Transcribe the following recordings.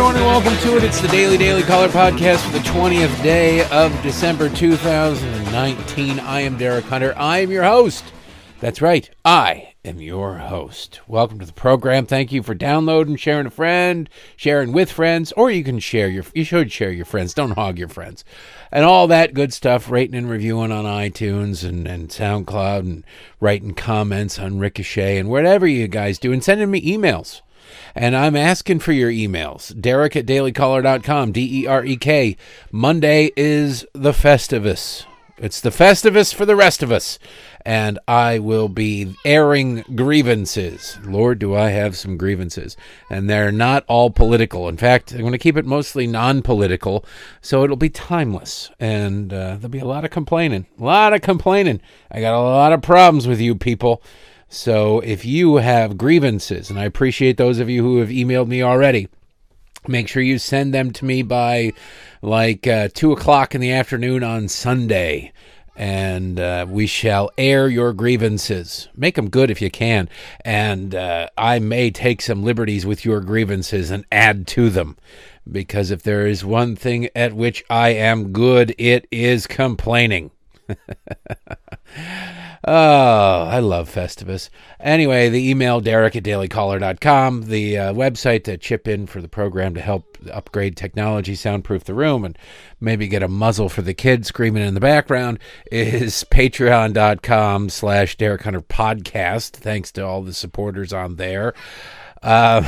everyone, and welcome to it. It's the Daily Caller podcast for the 20th day of December 2019. I am Derek Hunter. I am your host. That's right, I am your host. Welcome to the program. Thank you for downloading, sharing a friend, sharing with friends, or you should share your friends. Don't hog your friends. And all that good stuff, rating and reviewing on iTunes and SoundCloud, and writing comments on Ricochet and whatever you guys do, and sending me emails. And I'm asking for your emails. Derek at dailycaller.com, DEREK. Monday is the Festivus. It's the Festivus for the rest of us. And I will be airing grievances. Lord, do I have some grievances. And they're not all political. In fact, I'm going to keep it mostly non-political, so it'll be timeless. And there'll be a lot of complaining. I got a lot of problems with you people. So if you have grievances, and I appreciate those of you who have emailed me already, make sure you send them to me by 2 o'clock in the afternoon on Sunday, and we shall air your grievances. Make them good if you can, and I may take some liberties with your grievances and add to them, because if there is one thing at which I am good, it is complaining. Oh, I love Festivus. Anyway, the email, Derek at dailycaller.com, the website to chip in for the program to help upgrade technology, soundproof the room, and maybe get a muzzle for the kids screaming in the background is patreon.com/Derek Hunter Podcast. Thanks to all the supporters on there. God,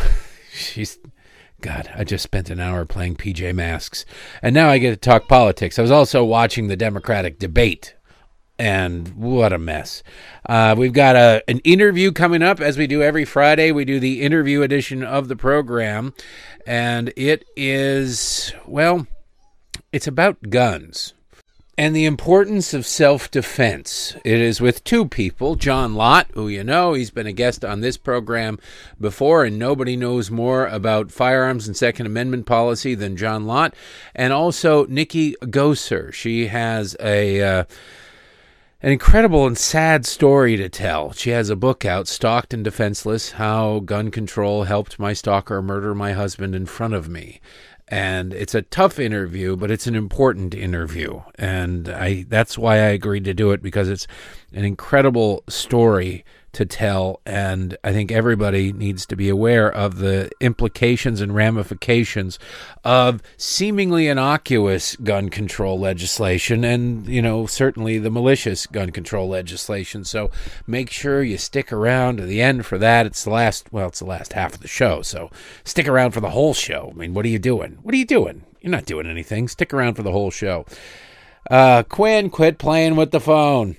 I just spent an hour playing PJ Masks, and now I get to talk politics. I was also watching the Democratic debate, and what a mess. We've got an interview coming up, as we do every Friday. We do the interview edition of the program, and it is, it's about guns and the importance of self-defense. It is with two people, John Lott, who you know, he's been a guest on this program before, and nobody knows more about firearms and Second Amendment policy than John Lott, and also Nikki Goser. She has an incredible and sad story to tell. She has a book out, Stalked and Defenseless, How Gun Control Helped My Stalker Murder My Husband in Front of Me. And it's a tough interview, but it's an important interview. And that's why I agreed to do it, because it's an incredible story to tell. And I think everybody needs to be aware of the implications and ramifications of seemingly innocuous gun control legislation and, certainly the malicious gun control legislation. So make sure you stick around to the end for that. It's the last half of the show. So stick around for the whole show. I mean, what are you doing? You're not doing anything. Stick around for the whole show. Quinn, quit playing with the phone.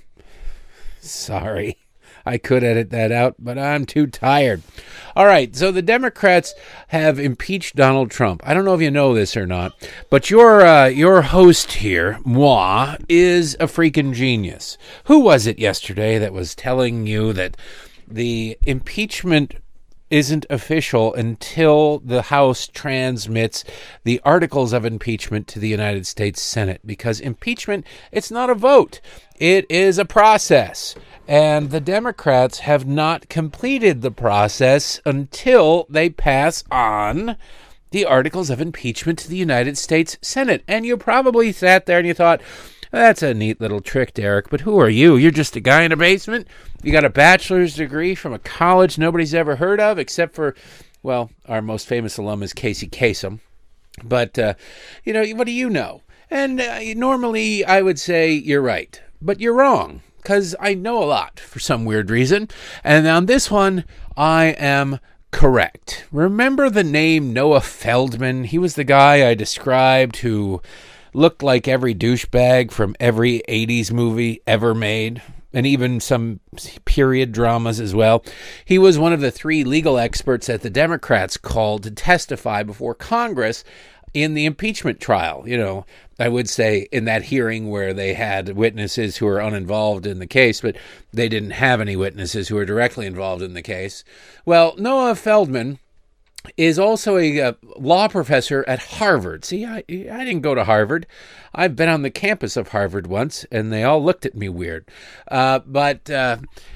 Sorry. I could edit that out, but I'm too tired. All right, so the Democrats have impeached Donald Trump. I don't know if you know this or not, but your host here, moi, is a freaking genius. Who was it yesterday that was telling you that the impeachment isn't official until the House transmits the articles of impeachment to the United States Senate? Because impeachment, it's not a vote. It is a process. And the Democrats have not completed the process until they pass on the articles of impeachment to the United States Senate. And you probably sat there and you thought, that's a neat little trick, Derek, but who are you? You're just a guy in a basement? You got a bachelor's degree from a college nobody's ever heard of, except for, our most famous alum is Casey Kasem. But, what do you know? And normally I would say you're right, but you're wrong, because I know a lot for some weird reason. And on this one, I am correct. Remember the name Noah Feldman? He was the guy I described who looked like every douchebag from every 80s movie ever made, and even some period dramas as well. He was one of the 3 legal experts that the Democrats called to testify before Congress in the impeachment trial. I would say in that hearing where they had witnesses who were uninvolved in the case, but they didn't have any witnesses who were directly involved in the case. Well, Noah Feldman is also a law professor at Harvard. See, I didn't go to Harvard. I've been on the campus of Harvard once, and they all looked at me weird. But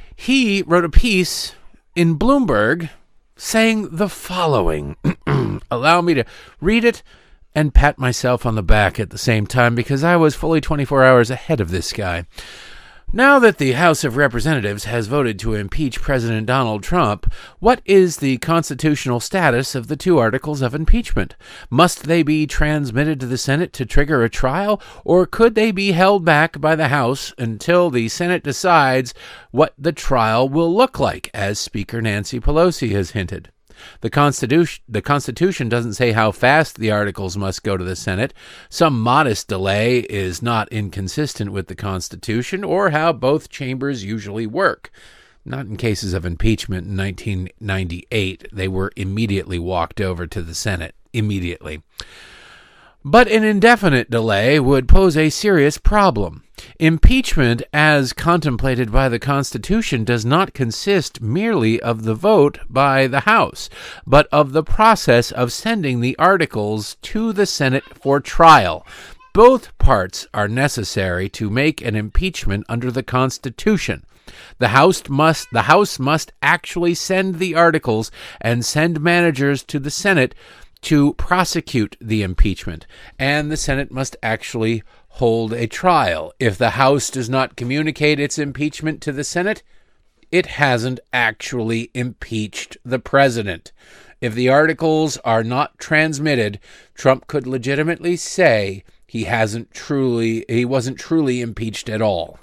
he wrote a piece in Bloomberg saying the following. allow me to read it and pat myself on the back at the same time because I was fully 24 hours ahead of this guy. Now that the House of Representatives has voted to impeach President Donald Trump, what is the constitutional status of the 2 articles of impeachment? Must they be transmitted to the Senate to trigger a trial, or could they be held back by the House until the Senate decides what the trial will look like, as Speaker Nancy Pelosi has hinted? The Constitution doesn't say how fast the articles must go to the Senate. Some modest delay is not inconsistent with the Constitution or how both chambers usually work. Not in cases of impeachment in 1998. They were immediately walked over to the Senate. Immediately. But an indefinite delay would pose a serious problem. Impeachment, as contemplated by the Constitution, does not consist merely of the vote by the House, but of the process of sending the articles to the Senate for trial. Both parts are necessary to make an impeachment under the Constitution. The House must actually send the articles and send managers to the Senate to prosecute the impeachment, and the Senate must actually hold a trial. If the House does not communicate its impeachment to the Senate, it hasn't actually impeached the president. If the articles are not transmitted, Trump could legitimately say he wasn't truly impeached at all.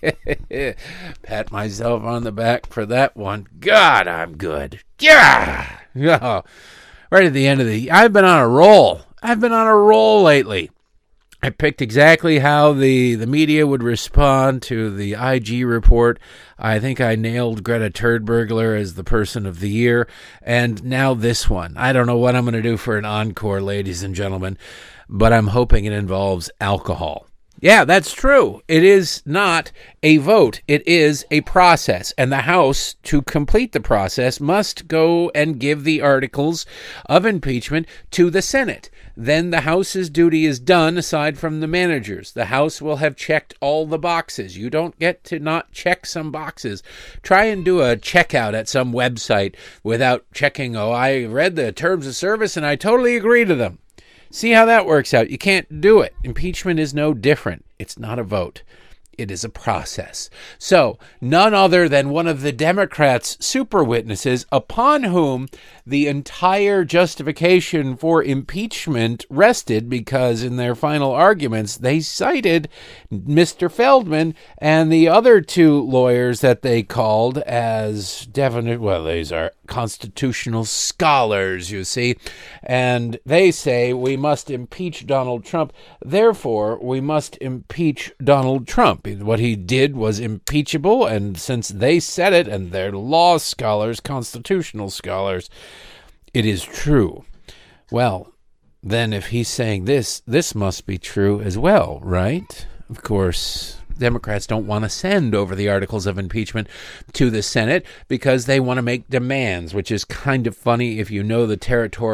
Pat myself on the back for that one. God, I'm good. Yeah. Oh. Right at the end of I've been on a roll. I've been on a roll lately. I picked exactly how the media would respond to the IG report. I think I nailed Greta Turdbergler as the person of the year. And now this one. I don't know what I'm going to do for an encore, ladies and gentlemen, but I'm hoping it involves alcohol. Yeah, that's true. It is not a vote. It is a process. And the House, to complete the process, must go and give the articles of impeachment to the Senate. Then the House's duty is done, aside from the managers. The House will have checked all the boxes. You don't get to not check some boxes. Try and do a checkout at some website without checking, I read the terms of service and I totally agree to them. See how that works out. You can't do it. Impeachment is no different. It's not a vote. It is a process. So, none other than one of the Democrats' super witnesses, upon whom the entire justification for impeachment rested, because in their final arguments, they cited Mr. Feldman and the other 2 lawyers that they called as definite, these are constitutional scholars, you see, and they say we must impeach Donald Trump, therefore we must impeach Donald Trump. What he did was impeachable, and since they said it, and they're law scholars, constitutional scholars, it is true. Well, then if he's saying this must be true as well, right? Of course, Democrats don't want to send over the articles of impeachment to the Senate because they want to make demands, which is kind of funny if you know the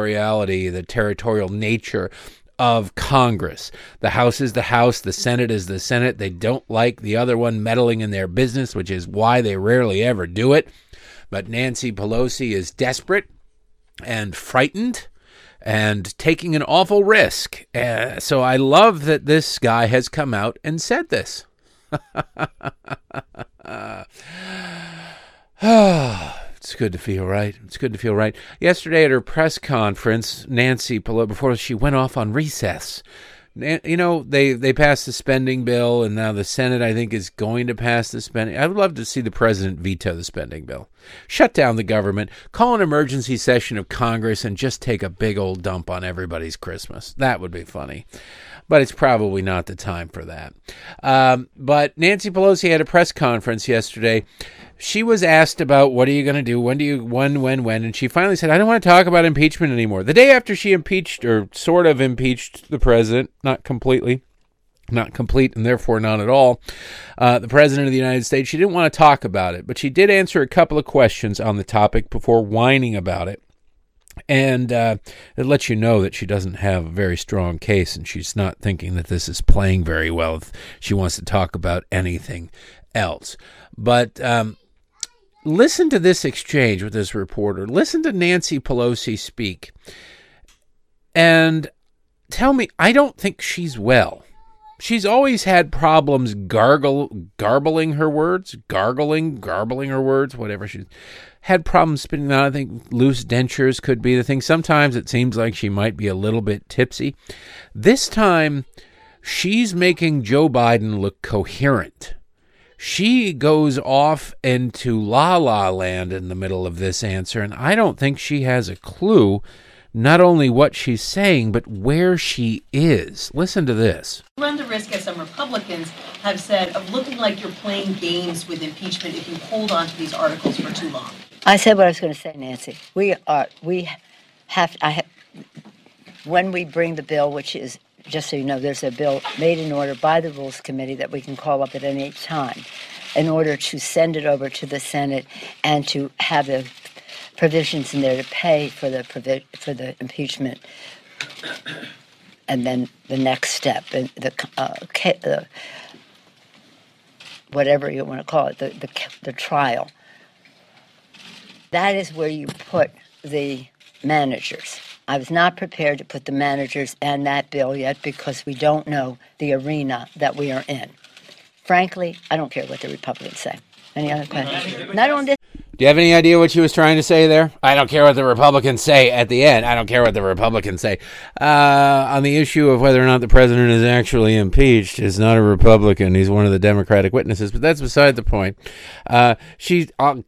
territorial nature of Congress. The House is the House, the Senate is the Senate. They don't like the other one meddling in their business, which is why they rarely ever do it. But Nancy Pelosi is desperate and frightened and taking an awful risk. So I love that this guy has come out and said this. It's good to feel right. It's good to feel right. Yesterday at her press conference, Nancy Pelosi, before she went off on recess, they passed the spending bill, and now the Senate, I think, is going to pass the spending. I would love to see the president veto the spending bill. Shut down the government, call an emergency session of Congress, and just take a big old dump on everybody's Christmas. That would be funny. But it's probably not the time for that. But Nancy Pelosi had a press conference yesterday. She was asked about, what are you going to do? When? And she finally said, I don't want to talk about impeachment anymore. The day after she impeached, or sort of impeached, the president, not completely, not complete, and therefore not at all, the president of the United States, she didn't want to talk about it. But she did answer a couple of questions on the topic before whining about it. And it lets you know that she doesn't have a very strong case, and she's not thinking that this is playing very well if she wants to talk about anything else. But listen to this exchange with this reporter. Listen to Nancy Pelosi speak. And tell me, I don't think she's well. She's always had problems garbling her words, garbling her words, whatever. She's had problems spitting out. I think loose dentures could be the thing. Sometimes it seems like she might be a little bit tipsy. This time, she's making Joe Biden look coherent. She goes off into la-la land in the middle of this answer, and I don't think she has a clue not only what she's saying, but where she is. Listen to this. You run the risk, as some Republicans have said, of looking like you're playing games with impeachment if you hold on to these articles for too long. I said what I was going to say, Nancy. When we bring the bill, which is, just so you know, there's a bill made in order by the Rules Committee that we can call up at any time in order to send it over to the Senate and to have the provisions in there to pay for the impeachment, and then the next step, and the whatever you want to call it, the trial. That is where you put the managers. I was not prepared to put the managers and that bill yet because we don't know the arena that we are in. Frankly, I don't care what the Republicans say. Any other questions? Not on this. Do you have any idea what she was trying to say there? I don't care what the Republicans say at the end. I don't care what the Republicans say. On the issue of whether or not the president is actually impeached, is not a Republican. He's one of the Democratic witnesses, but that's beside the point. And she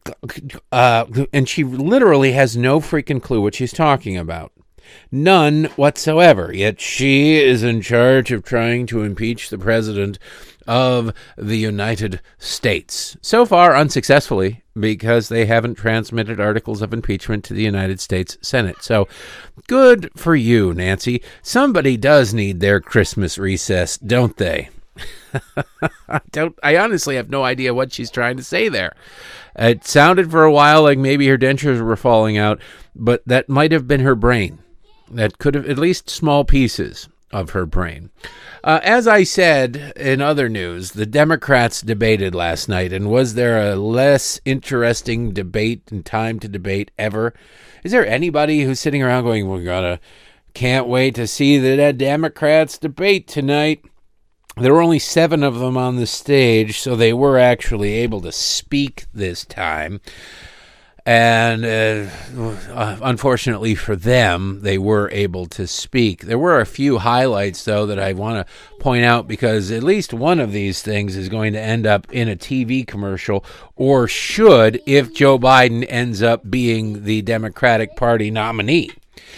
literally has no freaking clue what she's talking about. None whatsoever. Yet she is in charge of trying to impeach the president of the United States. So far, unsuccessfully, because they haven't transmitted articles of impeachment to the United States Senate. So, good for you, Nancy. Somebody does need their Christmas recess, don't they? I honestly have no idea what she's trying to say there. It sounded for a while like maybe her dentures were falling out, but that might have been her brain. That could have, at least small pieces of her brain. As I said in other news, the Democrats debated last night, and was there a less interesting debate and time to debate ever? Is there anybody who's sitting around going, can't wait to see the Democrats debate tonight? There were only 7 of them on the stage, so they were actually able to speak this time. And unfortunately for them, they were able to speak. There were a few highlights, though, that I want to point out, because at least one of these things is going to end up in a TV commercial, or should, if Joe Biden ends up being the Democratic Party nominee.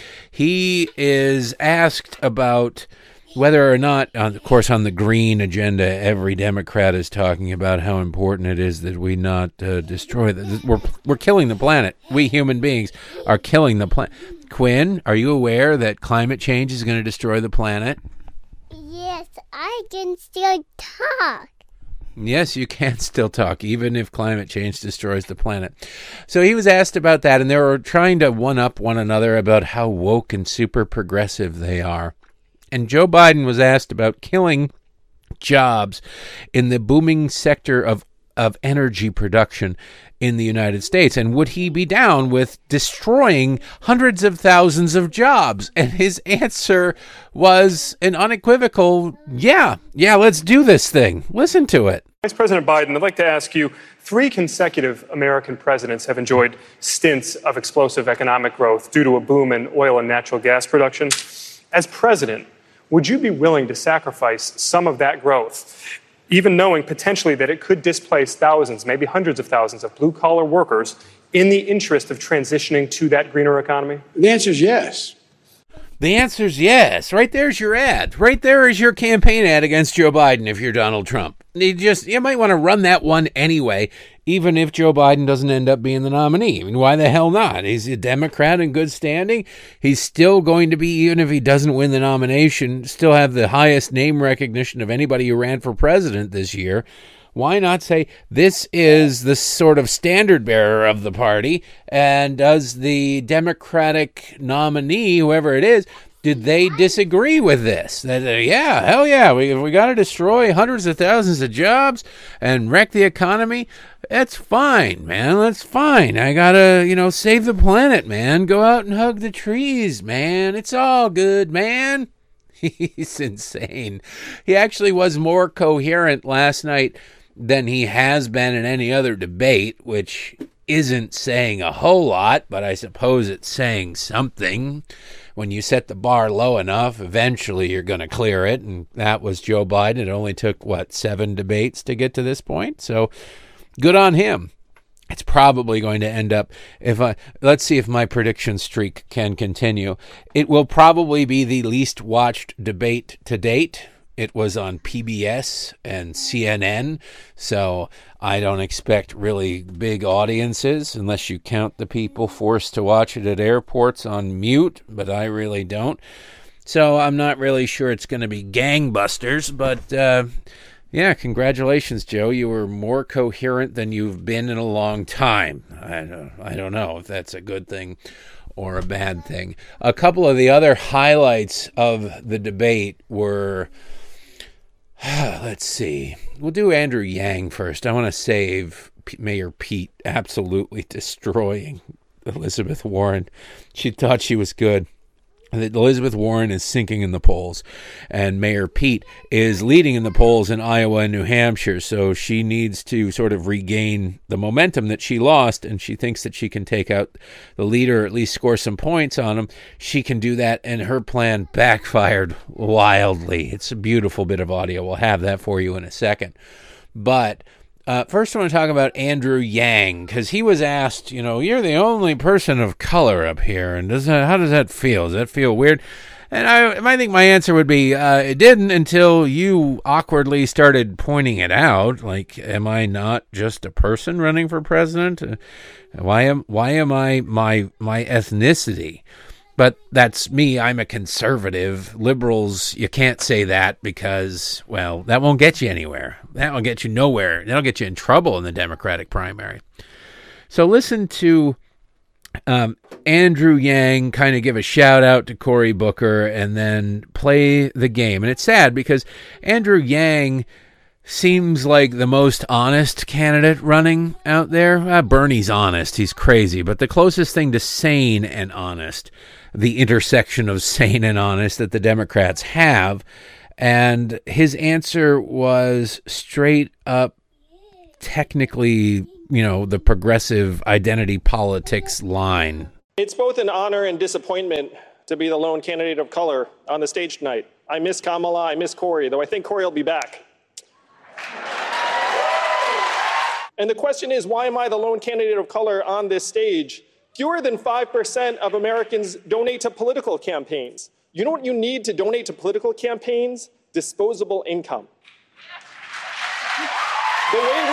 He is asked about whether or not, of course, on the green agenda, every Democrat is talking about how important it is that we not destroy we're killing the planet. We human beings are killing the planet. Quinn, are you aware that climate change is going to destroy the planet? Yes, I can still talk. Yes, you can still talk, even if climate change destroys the planet. So he was asked about that, and they were trying to one-up one another about how woke and super progressive they are. And Joe Biden was asked about killing jobs in the booming sector of energy production in the United States. And would he be down with destroying hundreds of thousands of jobs? And his answer was an unequivocal, yeah, let's do this thing. Listen to it. Vice President Biden, I'd like to ask you, 3 consecutive American presidents have enjoyed stints of explosive economic growth due to a boom in oil and natural gas production. As president, would you be willing to sacrifice some of that growth, even knowing potentially that it could displace thousands, maybe hundreds of thousands of blue-collar workers in the interest of transitioning to that greener economy? The answer is yes. The answer is yes. Right there's your ad. Right there is your campaign ad against Joe Biden if you're Donald Trump. You might want to run that one anyway, even if Joe Biden doesn't end up being the nominee. I mean, why the hell not? He's a Democrat in good standing. He's still going to be, even if he doesn't win the nomination, still have the highest name recognition of anybody who ran for president this year. Why not say this is the sort of standard bearer of the party, and does the Democratic nominee, whoever it is, did they disagree with this? That, yeah, hell yeah, we got to destroy hundreds of thousands of jobs and wreck the economy. That's fine, man. That's fine. I got to, save the planet, man. Go out and hug the trees, man. It's all good, man. He's insane. He actually was more coherent last night than he has been in any other debate, which isn't saying a whole lot, but I suppose it's saying something. When you set the bar low enough, eventually you're going to clear it, and that was Joe Biden. It only took, 7 debates to get to this point, so good on him. It's probably going to end up, let's see if my prediction streak can continue. It will probably be the least watched debate to date. It was on PBS and CNN, so I don't expect really big audiences unless you count the people forced to watch it at airports on mute, but I really don't. So I'm not really sure it's going to be gangbusters, but yeah, congratulations, Joe. You were more coherent than you've been in a long time. I don't know if that's a good thing or a bad thing. A couple of the other highlights of the debate were... let's see. We'll do Andrew Yang first. I want to save Mayor Pete absolutely destroying Elizabeth Warren. She thought she was good. Elizabeth Warren is sinking in the polls, and Mayor Pete is leading in the polls in Iowa and New Hampshire, so she needs to sort of regain the momentum that she lost, and she thinks that she can take out the leader, or at least score some points on him. She can do that, and her plan backfired wildly. It's a beautiful bit of audio. We'll have that for you in a second. But first, I want to talk about Andrew Yang, because he was asked, you're the only person of color up here, and how does that feel? Does that feel weird? And I think my answer would be, it didn't until you awkwardly started pointing it out. Like, am I not just a person running for president? Why am I my ethnicity? But that's me. I'm a conservative. Liberals, you can't say that because, well, that won't get you anywhere. That won't get you nowhere. That'll get you in trouble in the Democratic primary. So listen to Andrew Yang kind of give a shout out to Cory Booker and then play the game. And it's sad because Andrew Yang seems like the most honest candidate running out there. Bernie's honest. He's crazy. But the closest thing to sane and honest, the intersection of sane and honest that the Democrats have. And his answer was straight up, technically, the progressive identity politics line. It's both an honor and disappointment to be the lone candidate of color on the stage tonight. I miss Kamala, I miss Cory, though I think Cory will be back. And the question is, why am I the lone candidate of color on this stage? Fewer than 5% of Americans donate to political campaigns. You know what you need to donate to political campaigns? Disposable income. The way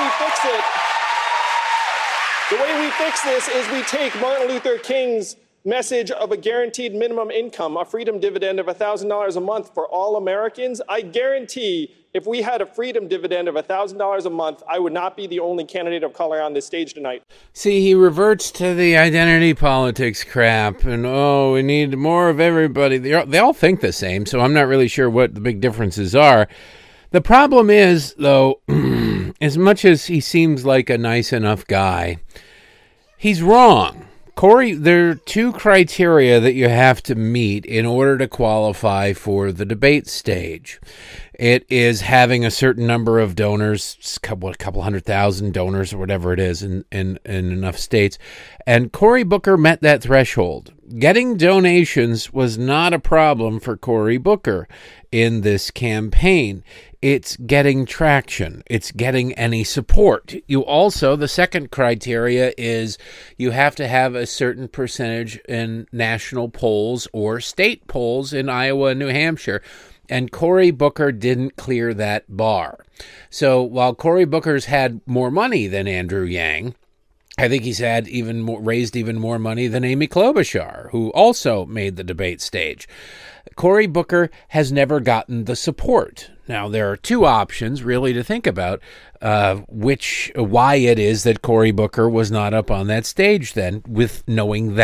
we fix this is we take Martin Luther King's message of a guaranteed minimum income, a freedom dividend of $1,000 a month for all Americans. I guarantee if we had a freedom dividend of $1,000 a month, I would not be the only candidate of color on this stage tonight. See, he reverts to the identity politics crap, and we need more of everybody. They all think the same, so I'm not really sure what the big differences are. The problem is, though, as much as he seems like a nice enough guy, he's wrong. Cory, there are 2 criteria that you have to meet in order to qualify for the debate stage. It is having a certain number of donors, a couple 100,000 donors or whatever it is in enough states. And Cory Booker met that threshold. Getting donations was not a problem for Cory Booker in this campaign. It's getting traction. It's getting any support. The second criteria is you have to have a certain percentage in national polls or state polls in Iowa and New Hampshire. And Cory Booker didn't clear that bar. So while Cory Booker's had more money than Andrew Yang, I think he's had raised even more money than Amy Klobuchar, who also made the debate stage. Cory Booker has never gotten the support. Now, there are 2 options really to think about why it is that Cory Booker was not up on that stage then, with knowing that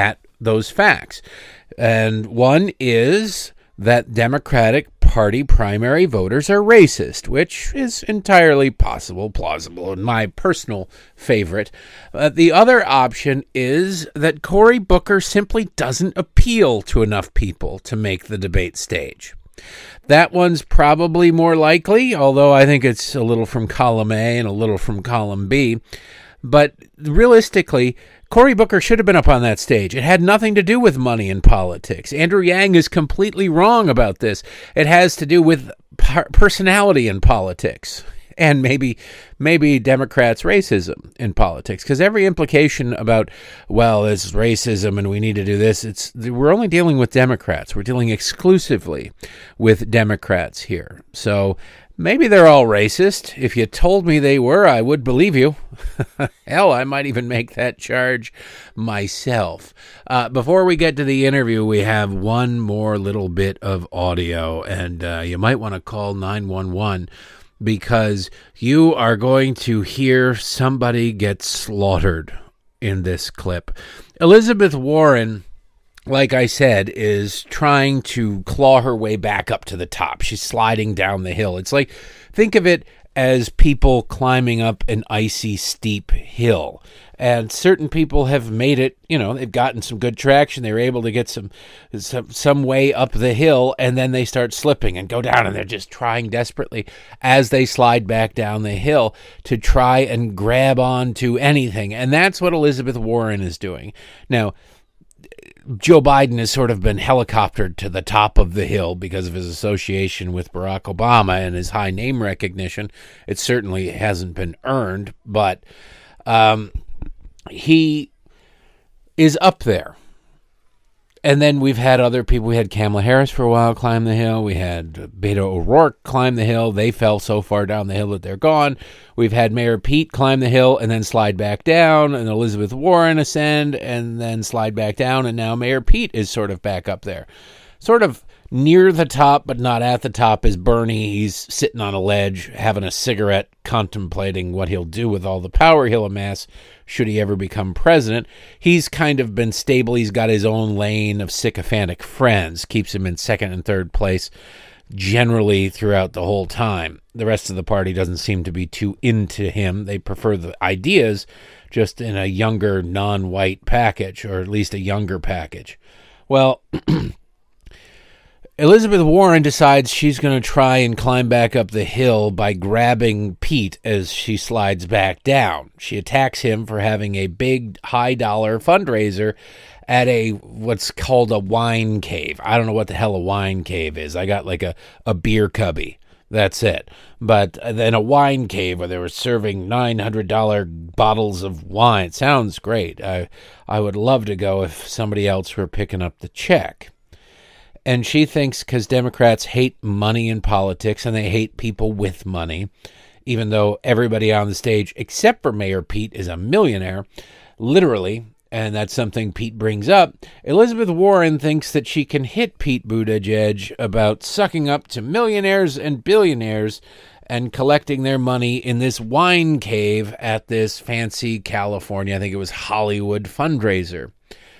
those facts. And one is that Democratic Party primary voters are racist, which is entirely possible, plausible, and my personal favorite. The other option is that Cory Booker simply doesn't appeal to enough people to make the debate stage. That one's probably more likely, although I think it's a little from column A and a little from column B. But realistically, Cory Booker should have been up on that stage. It had nothing to do with money in politics. Andrew Yang is completely wrong about this. It has to do with personality in politics. And maybe Democrats' racism in politics. Because every implication about, well, it's racism and we need to do this, we're only dealing with Democrats. We're dealing exclusively with Democrats here. So maybe they're all racist. If you told me they were, I would believe you. Hell, I might even make that charge myself. Before we get to the interview, we have one more little bit of audio, and you might want to call 911 because you are going to hear somebody get slaughtered in this clip. Elizabeth Warren, like I said, is trying to claw her way back up to the top. She's sliding down the hill. It's like, think of it as people climbing up an icy, steep hill. And certain people have made it, they've gotten some good traction. They were able to get some way up the hill, and then they start slipping and go down, and they're just trying desperately as they slide back down the hill to try and grab onto anything. And that's what Elizabeth Warren is doing. Now, Joe Biden has sort of been helicoptered to the top of the hill because of his association with Barack Obama and his high name recognition. It certainly hasn't been earned, but he is up there. And then we've had other people. We had Kamala Harris for a while climb the hill. We had Beto O'Rourke climb the hill. They fell so far down the hill that they're gone. We've had Mayor Pete climb the hill and then slide back down, and Elizabeth Warren ascend and then slide back down, and now Mayor Pete is sort of back up there. Sort of near the top, but not at the top, is Bernie. He's sitting on a ledge, having a cigarette, contemplating what he'll do with all the power he'll amass should he ever become president. He's kind of been stable. He's got his own lane of sycophantic friends, keeps him in second and third place generally throughout the whole time. The rest of the party doesn't seem to be too into him. They prefer the ideas, just in a younger, non-white package, or at least a younger package. Well, Elizabeth Warren decides she's going to try and climb back up the hill by grabbing Pete as she slides back down. She attacks him for having a big, high-dollar fundraiser at what's called a wine cave. I don't know what the hell a wine cave is. I got like a beer cubby. That's it. But then a wine cave where they were serving $900 bottles of wine. It sounds great. I would love to go if somebody else were picking up the check. And she thinks because Democrats hate money in politics and they hate people with money, even though everybody on the stage except for Mayor Pete is a millionaire, literally, and that's something Pete brings up. Elizabeth Warren thinks that she can hit Pete Buttigieg about sucking up to millionaires and billionaires and collecting their money in this wine cave at this fancy California, I think it was Hollywood, fundraiser.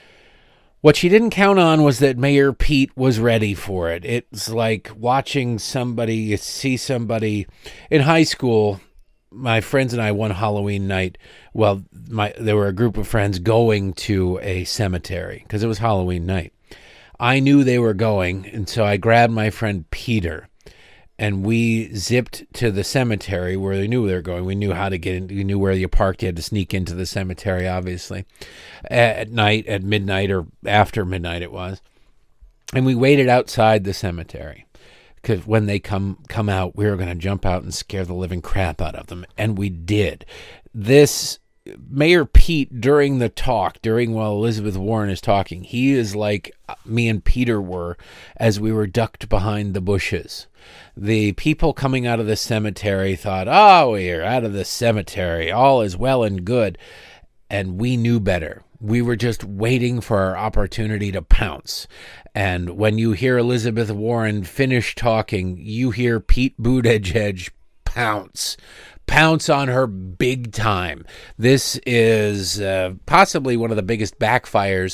What she didn't count on was that Mayor Pete was ready for it. It's like watching somebody, see somebody in high school. My friends and I, one Halloween night, there were a group of friends going to a cemetery because it was Halloween night. I knew they were going, and so I grabbed my friend Peter, and we zipped to the cemetery where they knew they were going. We knew how to get in. We knew where you parked. You had to sneak into the cemetery, obviously, at night, at midnight, or after midnight it was. And we waited outside the cemetery because when they come out, we were going to jump out and scare the living crap out of them. And we did. This Mayor Pete, during while Elizabeth Warren is talking, he is like me and Peter were as we were ducked behind the bushes. The people coming out of the cemetery thought, we're out of the cemetery. All is well and good. And we knew better. We were just waiting for our opportunity to pounce. And when you hear Elizabeth Warren finish talking, you hear Pete Buttigieg pounce on her big time. This is possibly one of the biggest backfires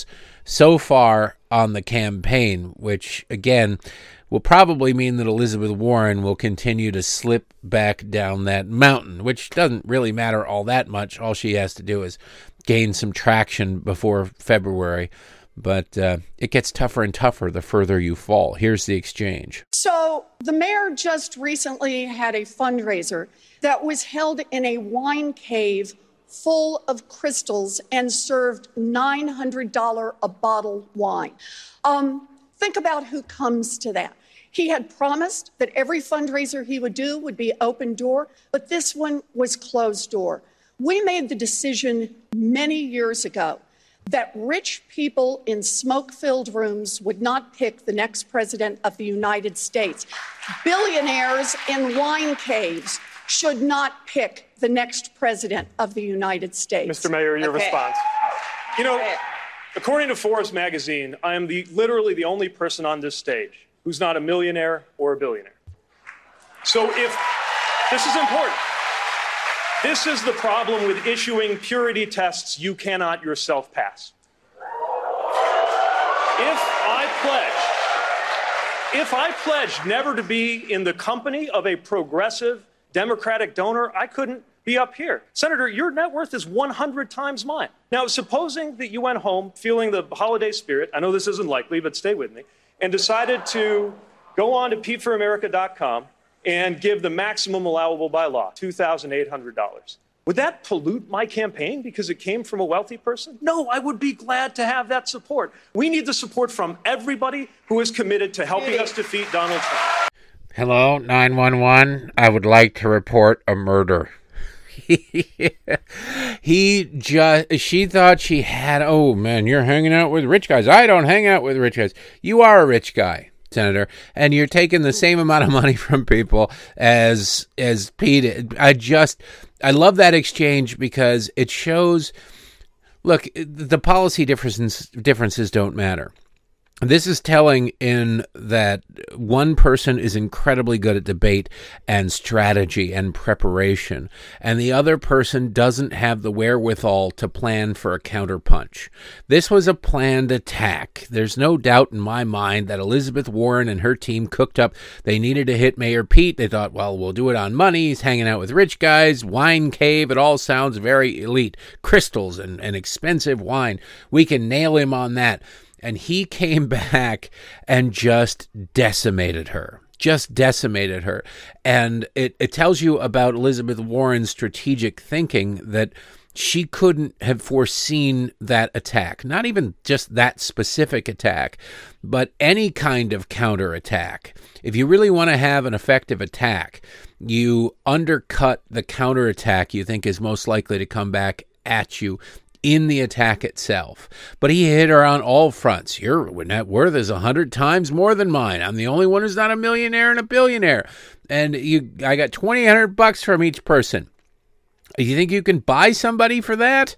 so far on the campaign, which, again, will probably mean that Elizabeth Warren will continue to slip back down that mountain, which doesn't really matter all that much. All she has to do is gain some traction before February. But it gets tougher and tougher the further you fall. Here's the exchange. So the mayor just recently had a fundraiser that was held in a wine cave full of crystals and served $900 a bottle wine. Think about who comes to that. He had promised that every fundraiser he would do would be open door, but this one was closed door. We made the decision many years ago that rich people in smoke-filled rooms would not pick the next president of the United States. Billionaires in wine caves should not pick the next president of the United States. Mr. Mayor, your response. You know, according to Forbes magazine, I am literally the only person on this stage who's not a millionaire or a billionaire. So if this is important, this is the problem with issuing purity tests you cannot yourself pass. If I pledged never to be in the company of a progressive Democratic donor, I couldn't be up here. Senator, your net worth is 100 times mine. Now, supposing that you went home feeling the holiday spirit, I know this isn't likely, but stay with me, and decided to go on to PeteForAmerica.com and give the maximum allowable by law, $2,800. Would that pollute my campaign because it came from a wealthy person? No, I would be glad to have that support. We need the support from everybody who is committed to helping us defeat Donald Trump. Hello, 911. I would like to report a murder. She thought she had, oh man, you're hanging out with rich guys. I don't hang out with rich guys. You are a rich guy, Senator, and you're taking the same amount of money from people as Pete. I love that exchange because it shows, look, the policy differences don't matter. This is telling in that one person is incredibly good at debate and strategy and preparation, and the other person doesn't have the wherewithal to plan for a counterpunch. This was a planned attack. There's no doubt in my mind that Elizabeth Warren and her team cooked up. They needed to hit Mayor Pete. They thought, well, we'll do it on money. He's hanging out with rich guys, wine cave. It all sounds very elite. Crystals and expensive wine. We can nail him on that. And he came back and just decimated her. And it tells you about Elizabeth Warren's strategic thinking that she couldn't have foreseen that attack. Not even just that specific attack, but any kind of counterattack. If you really want to have an effective attack, you undercut the counterattack you think is most likely to come back at you in the attack itself. But he hit her on all fronts. Your net worth is 100 times more than mine. I'm the only one who's not a millionaire and a billionaire. And I got $2,800 from each person. You think you can buy somebody for that?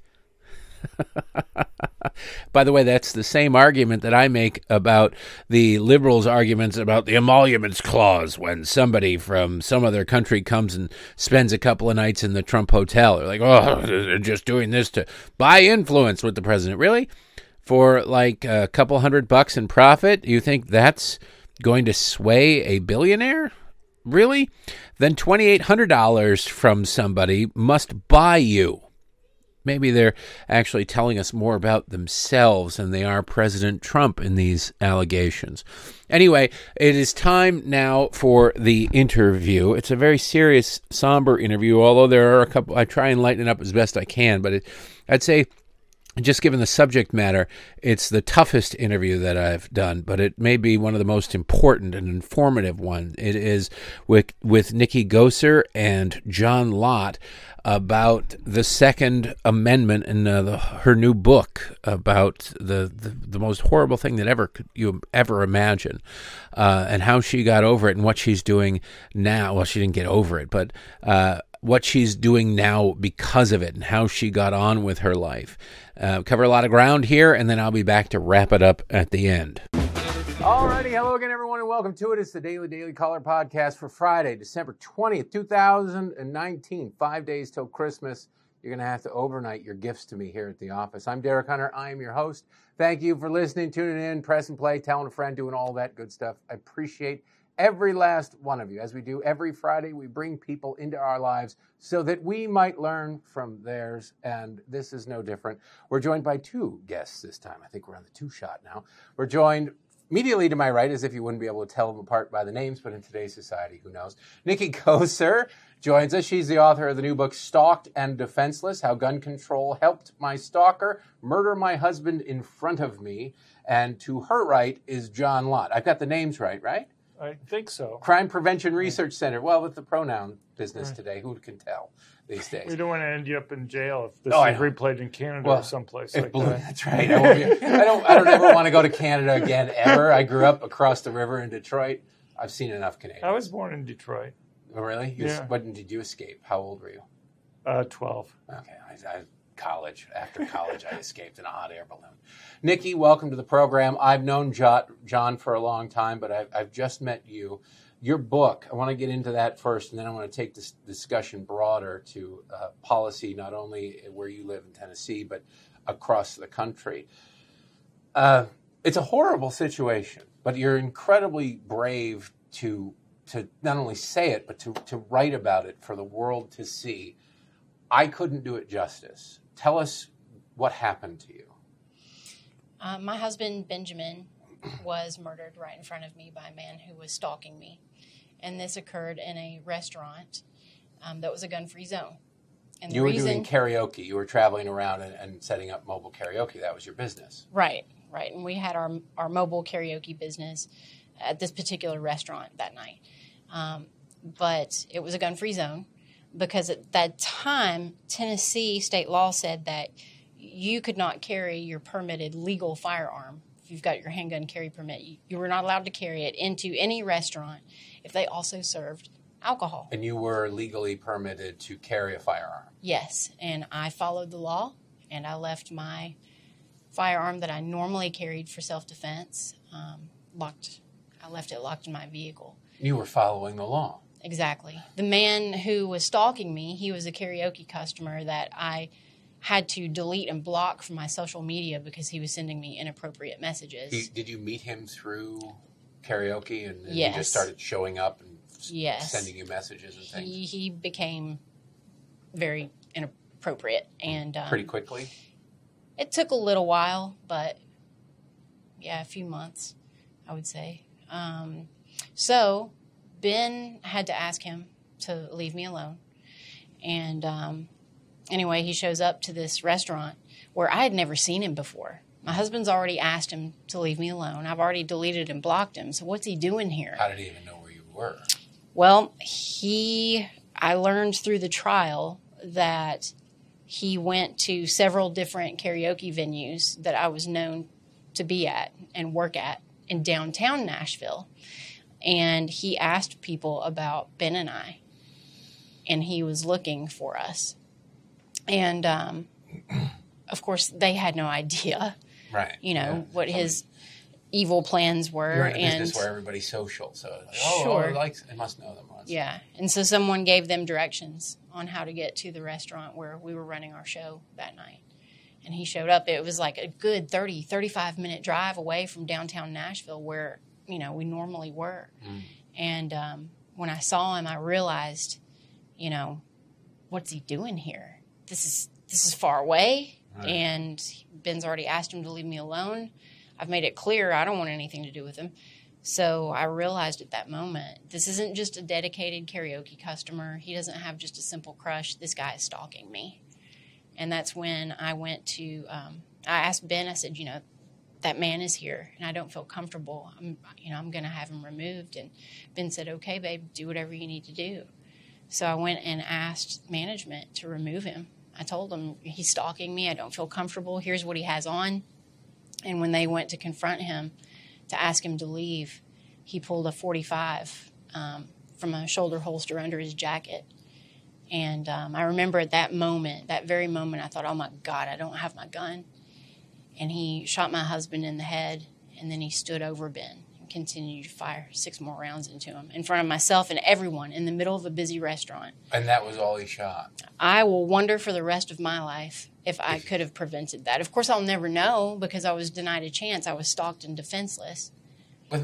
By the way, that's the same argument that I make about the liberals' arguments about the emoluments clause when somebody from some other country comes and spends a couple of nights in the Trump hotel. They're like, oh, they're just doing this to buy influence with the president. Really? For like a couple $100 in profit? You think that's going to sway a billionaire? Really? Then $2,800 from somebody must buy you. Maybe they're actually telling us more about themselves than they are President Trump in these allegations. Anyway, it is time now for the interview. It's a very serious, somber interview, although there are a couple. I try and lighten it up as best I can, but I'd say, just given the subject matter, it's the toughest interview that I've done, but it may be one of the most important and informative ones. It is with Nikki Goser and John Lott about the Second Amendment and her new book about the most horrible thing that you ever imagine, and how she got over it and what she's doing now. Well, she didn't get over it, but what she's doing now because of it and how she got on with her life. Cover a lot of ground here, and then I'll be back to wrap it up at the end. Alrighty, hello again, everyone, and welcome to it. It's the Daily Caller podcast for Friday, December 20th, 2019. 5 days till Christmas. you're going to have to overnight your gifts to me here at the office. I'm Derek Hunter. I am your host. Thank you for listening, tuning in, press and play, telling a friend, doing all that good stuff. I appreciate every last one of you. As we do every Friday, we bring people into our lives so that we might learn from theirs, and this is no different. We're joined by two guests this time. I think we're on the two-shot now. We're joined immediately to my right, as if you wouldn't be able to tell them apart by the names, but in today's society, who knows? Nikki Koser joins us. She's the author of the new book, Stalked and Defenseless, How Gun Control Helped My Stalker Murder My Husband in Front of Me. And to her right is John Lott. I've got the names right? I think so. Crime Prevention Research Center. Well, with the pronoun business today, who can tell these days? We don't want to end you up in jail if this is replayed in Canada or someplace like that. That's right. I don't ever want to go to Canada again, ever. I grew up across the river in Detroit. I've seen enough Canadians. I was born in Detroit. Oh, really? Yeah. When did you escape? How old were you? 12. Okay. After college, I escaped in a hot air balloon. Nikki, welcome to the program. I've known John for a long time, but I've just met you. Your book, I want to get into that first, and then I want to take this discussion broader to policy, not only where you live in Tennessee, but across the country. It's a horrible situation, but you're incredibly brave to not only say it, but to write about it for the world to see. I couldn't do it justice. Tell us what happened to you. My husband, Benjamin, was murdered right in front of me by a man who was stalking me. And this occurred in a restaurant that was a gun-free zone. And you were doing karaoke. You were traveling around and setting up mobile karaoke. That was your business. Right. And we had our mobile karaoke business at this particular restaurant that night. But it was a gun-free zone. Because at that time, Tennessee state law said that you could not carry your permitted legal firearm. If you've got your handgun carry permit, you were not allowed to carry it into any restaurant if they also served alcohol. And you were legally permitted to carry a firearm? Yes, and I followed the law, and I left my firearm that I normally carried for self-defense locked. I left it locked in my vehicle. You were following the law. Exactly. The man who was stalking me, he was a karaoke customer that I had to delete and block from my social media because he was sending me inappropriate messages. Did you meet him through karaoke and yes. He just started showing up and yes. sending you messages and things? He became very inappropriate. And pretty quickly? It took a little while, but a few months, I would say. So Ben had to ask him to leave me alone. And anyway, he shows up to this restaurant where I had never seen him before. My husband's already asked him to leave me alone. I've already deleted and blocked him. So what's he doing here? How did he even know where you were? Well, I learned through the trial that he went to several different karaoke venues that I was known to be at and work at in downtown Nashville. And he asked people about Ben and I, and he was looking for us. And, of course, they had no idea, right? What his evil plans were. You're in a business where everybody's social, so sure. It must know them once. Yeah, and so someone gave them directions on how to get to the restaurant where we were running our show that night. And he showed up. It was like a good 30, 35-minute drive away from downtown Nashville where we normally were. Mm. And when I saw him, I realized, what's he doing here? This is far away, right. And Ben's already asked him to leave me alone. I've made it clear I don't want anything to do with him. So I realized at that moment, this isn't just a dedicated karaoke customer. He doesn't have just a simple crush. This guy is stalking me. And that's when I went to, I asked Ben, I said, that man is here, and I don't feel comfortable. I'm going to have him removed. And Ben said, okay, babe, do whatever you need to do. So I went and asked management to remove him. I told them, he's stalking me. I don't feel comfortable. Here's what he has on. And when they went to confront him to ask him to leave, he pulled a .45 from a shoulder holster under his jacket. And I remember at that very moment, I thought, oh, my God, I don't have my gun. And he shot my husband in the head, and then he stood over Ben and continued to fire 6 more rounds into him in front of myself and everyone in the middle of a busy restaurant. And that was all he shot? I will wonder for the rest of my life if I could have prevented that. Of course, I'll never know because I was denied a chance. I was stalked and defenseless. But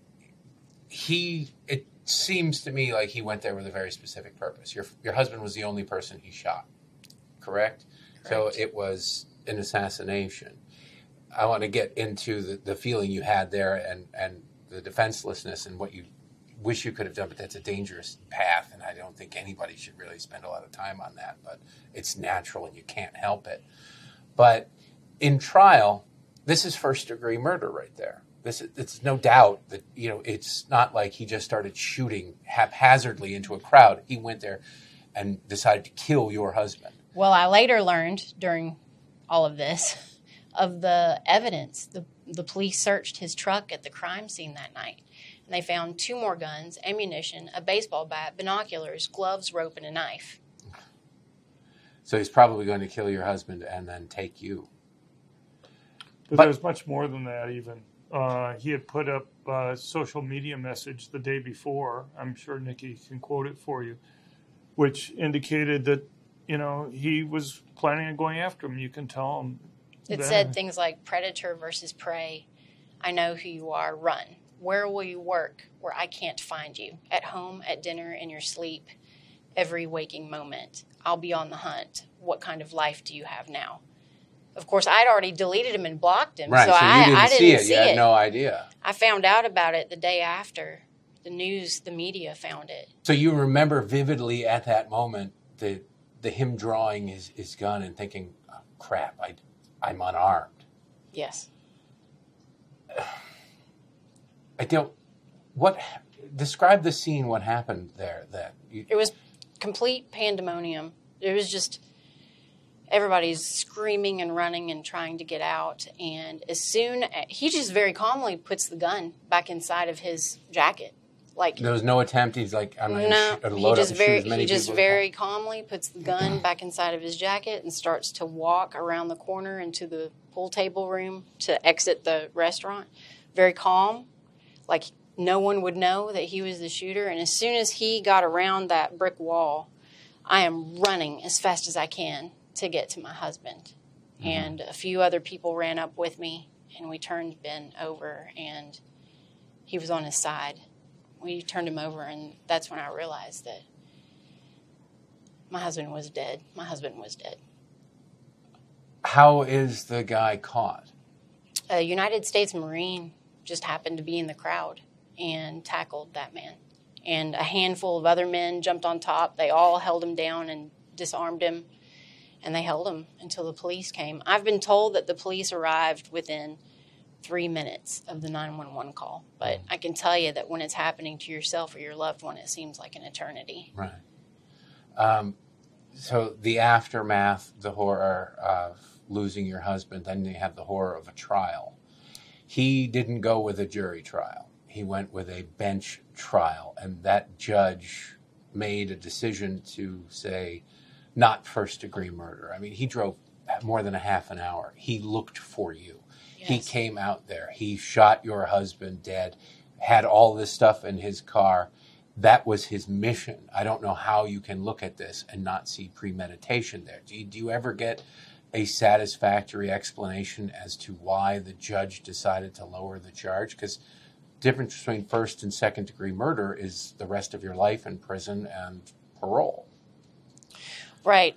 it seems to me like he went there with a very specific purpose. Your husband was the only person he shot, correct? So it was an assassination. I want to get into the feeling you had there and the defenselessness and what you wish you could have done, but that's a dangerous path, and I don't think anybody should really spend a lot of time on that, but it's natural and you can't help it. But in trial, this is first-degree murder right there. It's no doubt that, it's not like he just started shooting haphazardly into a crowd. He went there and decided to kill your husband. Well, I later learned during all of this of the evidence. The police searched his truck at the crime scene that night, and they found 2 more guns, ammunition, a baseball bat, binoculars, gloves, rope, and a knife. So he's probably going to kill your husband and then take you. But there's much more than that even. He had put up a social media message the day before, I'm sure Nikki can quote it for you, which indicated that, he was planning on going after him. You can tell him. It said things like predator versus prey. I know who you are. Run. Where will you work where I can't find you? At home, at dinner, in your sleep, every waking moment. I'll be on the hunt. What kind of life do you have now? Of course, I'd already deleted him and blocked him. Right, so I didn't see it. You had it. no idea. I found out about it the day after. The media found it. So you remember vividly at that moment the him drawing his gun and thinking, oh, crap, I'm unarmed. Yes. Describe the scene, what happened there. It was complete pandemonium. It was just, everybody's screaming and running and trying to get out. And he just very calmly puts the gun back inside of his jacket. Like, there was no attempt. He's like, I'm going to load up and shoot as many people. He just very calmly puts the gun back inside of his jacket and starts to walk around the corner into the pool table room to exit the restaurant. Very calm, like no one would know that he was the shooter. And as soon as he got around that brick wall, I am running as fast as I can to get to my husband. Mm-hmm. And a few other people ran up with me, and we turned Ben over, and he was on his side. We turned him over, and that's when I realized that my husband was dead. My husband was dead. How is the guy caught? A United States Marine just happened to be in the crowd and tackled that man. And a handful of other men jumped on top. They all held him down and disarmed him, and they held him until the police came. I've been told that the police arrived within 3 minutes of the 911 call. But I can tell you that when it's happening to yourself or your loved one, it seems like an eternity. Right. So the aftermath, the horror of losing your husband, then you have the horror of a trial. He didn't go with a jury trial. He went with a bench trial, and that judge made a decision to say not first-degree murder. I mean, he drove more than a half an hour. He looked for you. Yes. He came out there. He shot your husband dead, had all this stuff in his car. That was his mission. I don't know how you can look at this and not see premeditation there. Do you ever get a satisfactory explanation as to why the judge decided to lower the charge? Because the difference between first and second degree murder is the rest of your life in prison and parole. Right.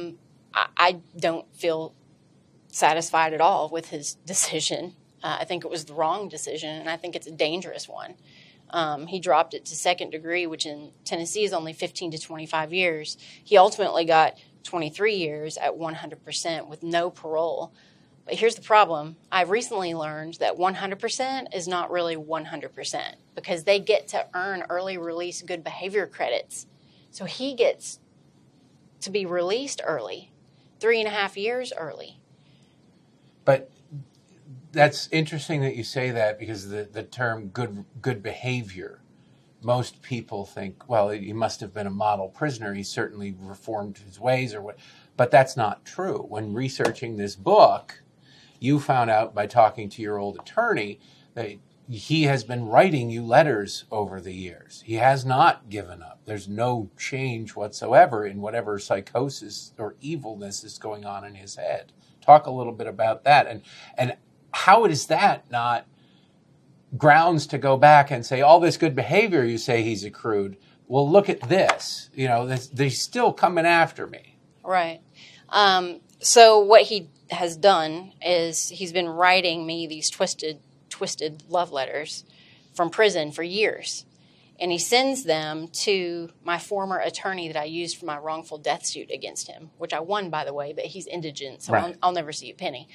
I don't feel satisfied at all with his decision. I think it was the wrong decision, and I think it's a dangerous one. He dropped it to second degree, which in Tennessee is only 15 to 25 years. He ultimately got 23 years at 100% with no parole. But here's the problem. I've recently learned that 100% is not really 100% because they get to earn early release good behavior credits. So he gets to be released early, 3.5 years early. But that's interesting that you say that because the term good behavior, most people think, well, he must have been a model prisoner. He certainly reformed his ways or what. But that's not true. When researching this book, you found out by talking to your old attorney that he has been writing you letters over the years. He has not given up. There's no change whatsoever in whatever psychosis or evilness is going on in his head. Talk a little bit about that. And how is that not grounds to go back and say, all this good behavior you say he's accrued, well, look at this. You know, they're still coming after me. Right. So what he has done is he's been writing me these twisted love letters from prison for years. And he sends them to my former attorney that I used for my wrongful death suit against him, which I won, by the way, but he's indigent, so right. I'll never see a penny.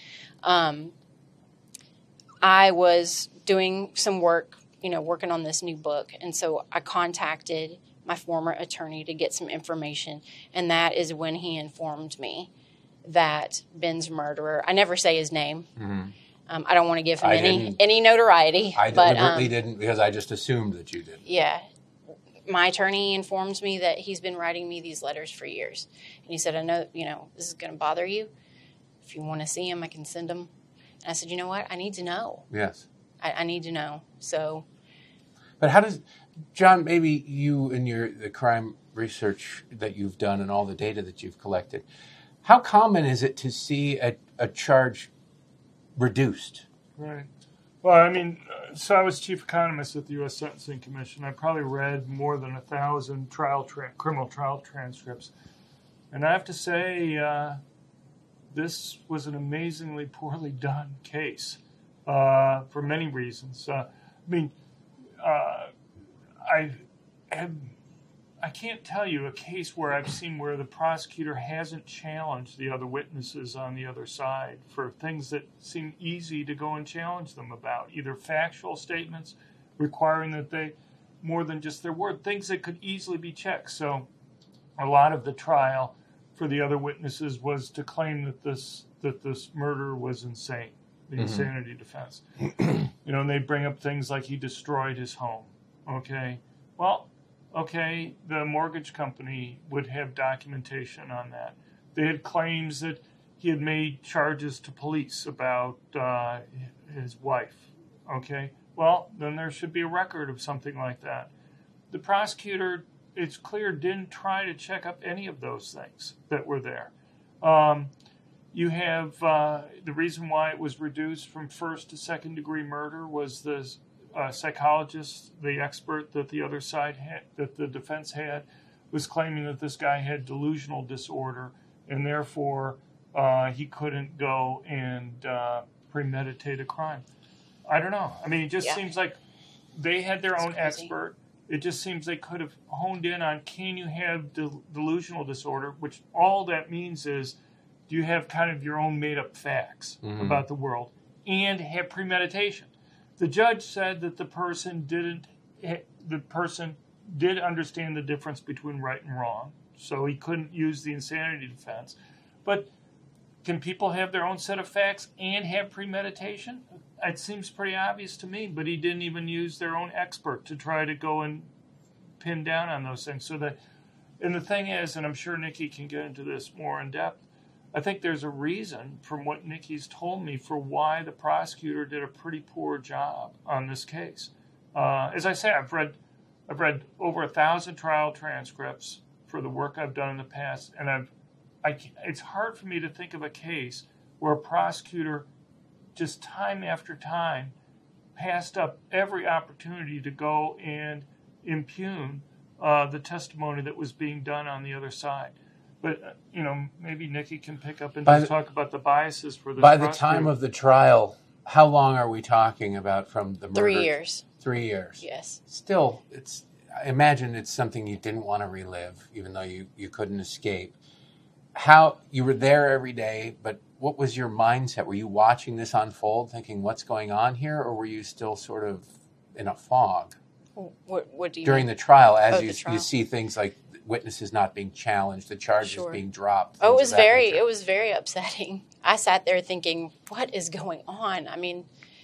I was doing some work, working on this new book. And so I contacted my former attorney to get some information. And that is when he informed me that Ben's murderer, I never say his name. Mm-hmm. I don't want to give him any notoriety. I deliberately didn't because I just assumed that you did. Yeah. My attorney informed me that he's been writing me these letters for years. And he said, I know, this is going to bother you. If you want to see him, I can send him. And I said, you know what? I need to know. Yes. I need to know. So. But how does, John, maybe you and the crime research that you've done and all the data that you've collected, how common is it to see a charge reduced? Right. Well, I mean, so I was chief economist at the U.S. Sentencing Commission. I probably read more than 1,000 criminal trial transcripts. And I have to say, this was an amazingly poorly done case for many reasons. I can't tell you a case where I've seen where the prosecutor hasn't challenged the other witnesses on the other side for things that seem easy to go and challenge them about, either factual statements requiring that they, more than just their word, things that could easily be checked. So a lot of the trial for the other witnesses was to claim that this murder was insane, the insanity defense. And they bring up things like he destroyed his home. Okay, well, the mortgage company would have documentation on that. They had claims that he had made charges to police about his wife. Okay, well, then there should be a record of something like that. The prosecutor, it's clear, didn't try to check up any of those things that were there. You have the reason why it was reduced from first to second degree murder was the psychologist, the expert that the other side had, that the defense had, was claiming that this guy had delusional disorder and therefore he couldn't go and premeditate a crime. I don't know. I mean, it just seems like they had their own expert. It just seems they could have honed in on, can you have delusional disorder, which all that means is, do you have kind of your own made-up facts about the world, and have premeditation? The judge said that the person did understand the difference between right and wrong, so he couldn't use the insanity defense. But can people have their own set of facts and have premeditation? It seems pretty obvious to me, but he didn't even use their own expert to try to go and pin down on those things. And the thing is, and I'm sure Nikki can get into this more in depth, I think there's a reason, from what Nikki's told me, for why the prosecutor did a pretty poor job on this case. As I say, I've read over 1,000 trial transcripts for the work I've done in the past, and it's hard for me to think of a case where a prosecutor just time after time passed up every opportunity to go and impugn the testimony that was being done on the other side. But, maybe Nikki can pick up and talk about the biases for this. By the time of the trial, how long are we talking about from the murder? 3 years. 3 years. Yes. Still, I imagine it's something you didn't want to relive, even though you couldn't escape. How, you were there every day, but what was your mindset? Were you watching this unfold, thinking, what's going on here, or were you still sort of in a fog? What do you during mean? the trial, as you see things like witnesses not being challenged, the charges being dropped. It was very upsetting. I sat there thinking, what is going on? I mean,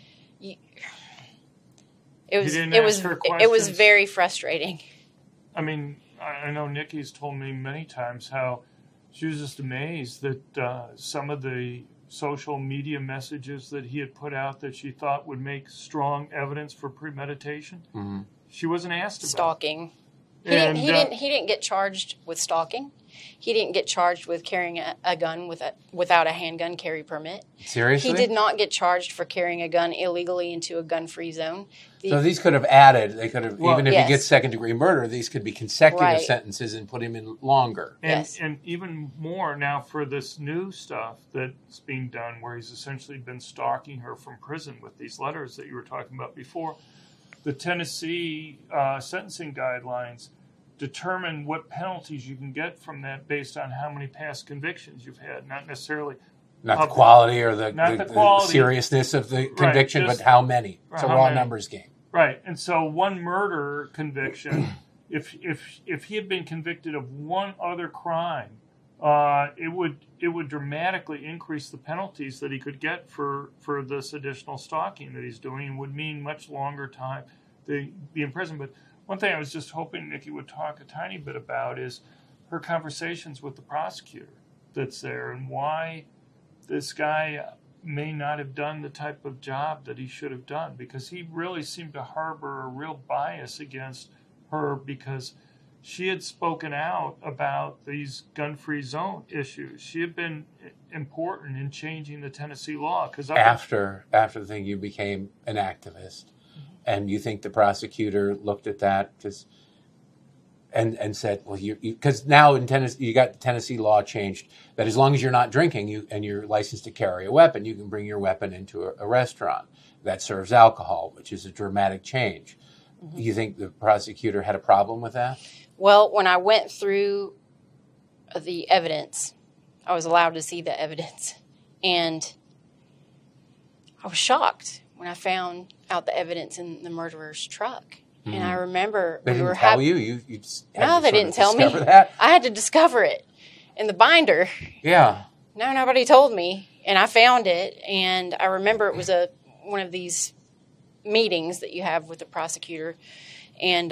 it was very frustrating. I mean, I know Nikki's told me many times how she was just amazed that some of the social media messages that he had put out that she thought would make strong evidence for premeditation. Mm-hmm. She wasn't asked about Stalking. He And, didn't get charged with stalking. He didn't get charged with carrying a gun without a handgun carry permit. Seriously? He did not get charged for carrying a gun illegally into a gun-free zone. So these could have added, they could have, even if yes. he gets second-degree murder, these could be consecutive Right. sentences and put him in longer. And even more now for this new stuff that's being done where he's essentially been stalking her from prison with these letters that you were talking about before. The Tennessee sentencing guidelines determine what penalties you can get from that based on how many past convictions you've had, not necessarily... Not the quality or the quality. seriousness of the conviction, Right, but how many. It's a how raw many. numbers game. Right, and so one murder conviction, if he had been convicted of one other crime, it would dramatically increase the penalties that he could get for this additional stalking that he's doing, and would mean much longer time to be in prison. But one thing I was just hoping Nikki would talk a tiny bit about is her conversations with the prosecutor that's there, and why this guy may not have done the type of job that he should have done, because he really seemed to harbor a real bias against her because she had spoken out about these gun-free zone issues. She had been important in changing the Tennessee law. Because After the thing, you became an activist. And you think the prosecutor looked at that and said, well, because now in Tennessee, you got Tennessee law changed that as long as you're not drinking and you're licensed to carry a weapon, you can bring your weapon into a restaurant that serves alcohol, which is a dramatic change. Mm-hmm. You think the prosecutor had a problem with that? Well, when I went through the evidence, I was allowed to see the evidence, and I was shocked when I found out the evidence in the murderer's truck. Mm-hmm. And I remember they didn't tell you? You no, they didn't tell me. That? I had to discover it in the binder. Yeah. No, nobody told me, and I found it. And I remember it was one of these meetings that you have with the prosecutor, and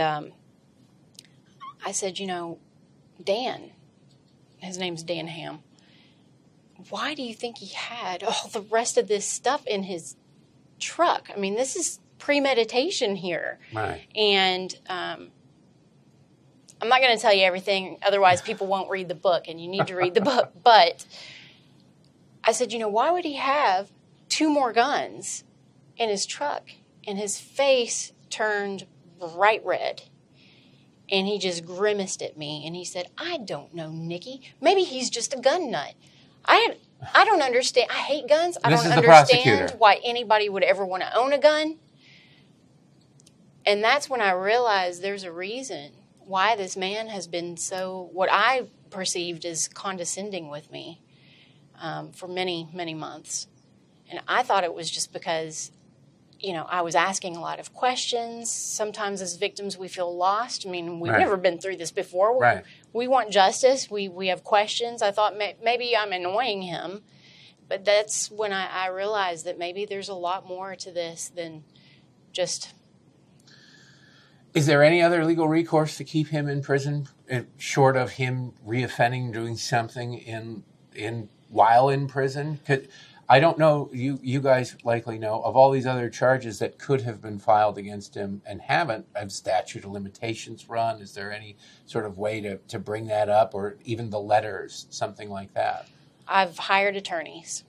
I said, Dan, his name's Dan Ham, why do you think he had all the rest of this stuff in his truck? I mean, this is premeditation here. Right. And I'm not going to tell you everything, otherwise people won't read the book, and you need to read the book. But I said, why would he have 2 more guns in his truck? And his face turned bright red. And he just grimaced at me, and he said, I don't know, Nikki. Maybe he's just a gun nut. I don't understand. I hate guns. I don't understand why anybody would ever want to own a gun. And that's when I realized there's a reason why this man has been so, what I perceived as condescending with me for many, many months. And I thought it was just because, I was asking a lot of questions. Sometimes as victims we feel lost. I mean, we've never been through this before. Right. We want justice. We have questions. I thought maybe I'm annoying him. But that's when I realized that maybe there's a lot more to this than just... Is there any other legal recourse to keep him in prison, short of him reoffending, doing something while in prison? I don't know, you guys likely know, of all these other charges that could have been filed against him and haven't, have statute of limitations run? Is there any sort of way to bring that up, or even the letters, something like that? I've hired attorneys.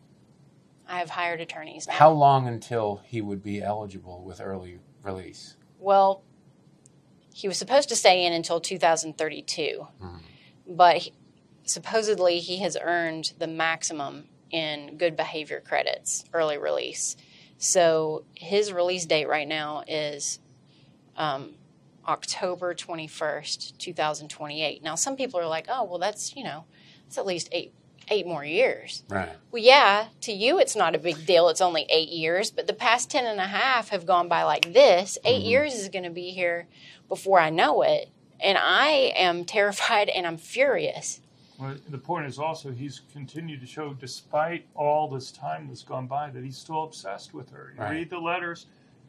Now. How long until he would be eligible with early release? Well, he was supposed to stay in until 2032, but supposedly he has earned the maximum in good behavior credits, early release. So his release date right now is October 21st, 2028. Now, some people are like, oh, well, that's at least eight more years. Right. Well, yeah, to you it's not a big deal. It's only 8 years, but the past 10 and a half have gone by like this. 8 years is going to be here before I know it. And I am terrified and I'm furious. Well, the point is also he's continued to show, despite all this time that's gone by, that he's still obsessed with her. You read the letters,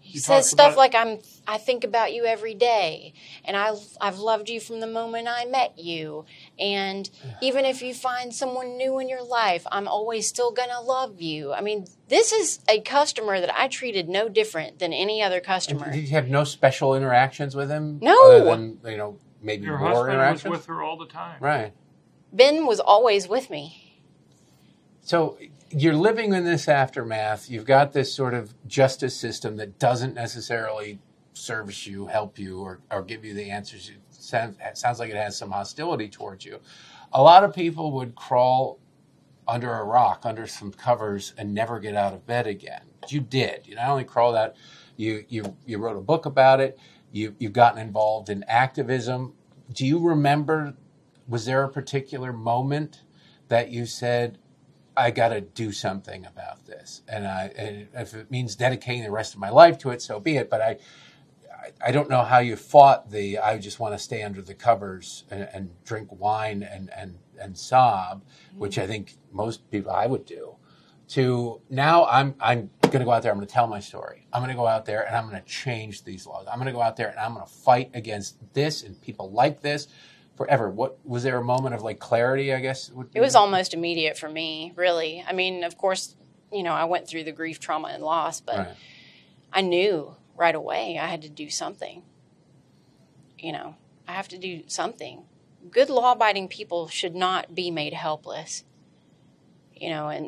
He says stuff like, I think about you every day, and I've loved you from the moment I met you, and even if you find someone new in your life, I'm always still going to love you. I mean, this is a customer that I treated no different than any other customer. Did you have no special interactions with him? No. Other than, maybe Your more husband interactions? was with her all the time. Right. Ben was always with me. So you're living in this aftermath. You've got this sort of justice system that doesn't necessarily service you, help you, or give you the answers. It sounds like it has some hostility towards you. A lot of people would crawl under a rock, under some covers, and never get out of bed again. But you did. You not only crawled out, you wrote a book about it. You've gotten involved in activism. Do you remember, was there a particular moment that you said, I got to do something about this, and if it means dedicating the rest of my life to it, so be it. But I don't know how you fought I just want to stay under the covers and drink wine and sob, which I think most people I would do. To now, I'm going to go out there. I'm going to tell my story. I'm going to go out there and I'm going to change these laws. I'm going to go out there and I'm going to fight against this and people like this. Forever. What was there a moment of clarity, I guess? It was almost immediate for me, really. I mean, of course, I went through the grief, trauma, and loss, but right. I knew right away I had to do something. I have to do something. Good law-abiding people should not be made helpless. And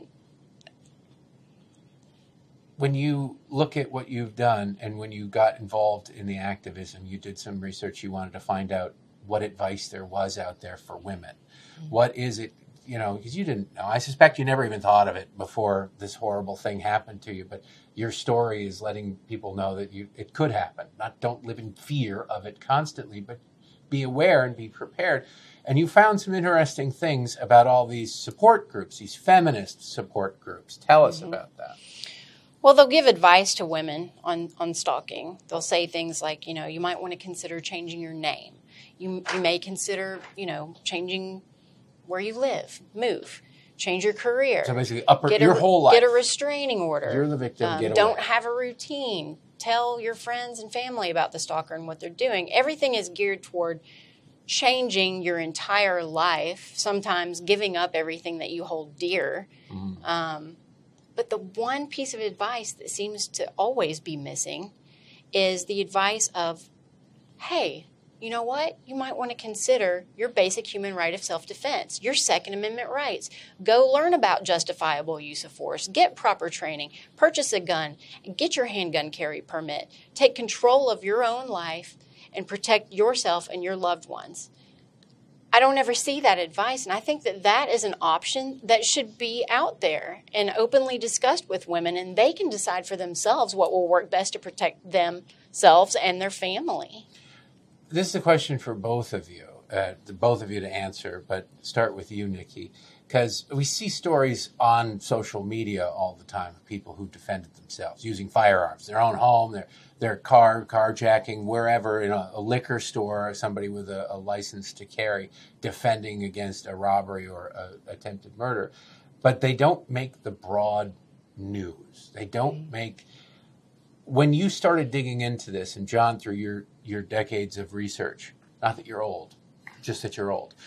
when you look at what you've done and when you got involved in the activism, you did some research, you wanted to find out what advice there was out there for women. Mm-hmm. What is it, because you didn't know. I suspect you never even thought of it before this horrible thing happened to you, but your story is letting people know that it could happen. Don't live in fear of it constantly, but be aware and be prepared. And you found some interesting things about all these support groups, these feminist support groups. Tell us about that. Well, they'll give advice to women on stalking. They'll say things like, you might want to consider changing your name. You may consider, changing where you live, move, change your career. So basically, your whole life. Get a restraining order. You're the victim. Get away. Don't have a routine. Tell your friends and family about the stalker and what they're doing. Everything is geared toward changing your entire life, sometimes giving up everything that you hold dear. Mm-hmm. But the one piece of advice that seems to always be missing is the advice of, hey, you know what? You might want to consider your basic human right of self-defense, your Second Amendment rights. Go learn about justifiable use of force, get proper training, purchase a gun, and get your handgun carry permit. Take control of your own life and protect yourself and your loved ones. I don't ever see that advice, and I think that is an option that should be out there and openly discussed with women, and they can decide for themselves what will work best to protect themselves and their family. This is a question for both of you to answer, but start with you, Nikki, because we see stories on social media all the time of people who defended themselves using firearms, their own home, their carjacking, wherever, in a liquor store, somebody with a license to carry, defending against a robbery or attempted murder. But they don't make the broad news. They don't make... When you started digging into this, and John, through your decades of research, not that you're old, just that you're old.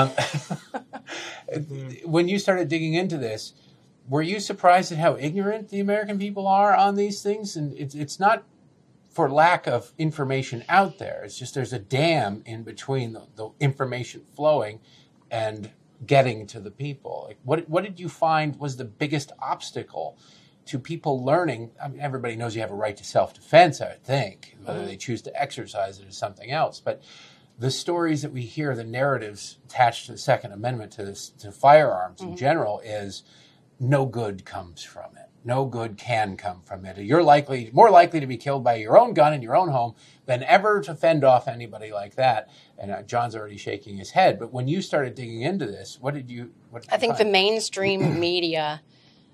When you started digging into this, were you surprised at how ignorant the American people are on these things? And it's not for lack of information out there. It's just there's a dam in between the information flowing and getting to the people. What did you find was the biggest obstacle to people learning? I mean, everybody knows you have a right to self-defense, I would think. Whether they choose to exercise it is something else. But the stories that we hear, the narratives attached to the Second Amendment, to firearms in general, is no good comes from it. No good can come from it. You're more likely to be killed by your own gun in your own home than ever to fend off anybody like that. And John's already shaking his head. But when you started digging into this, what did you I think the mainstream media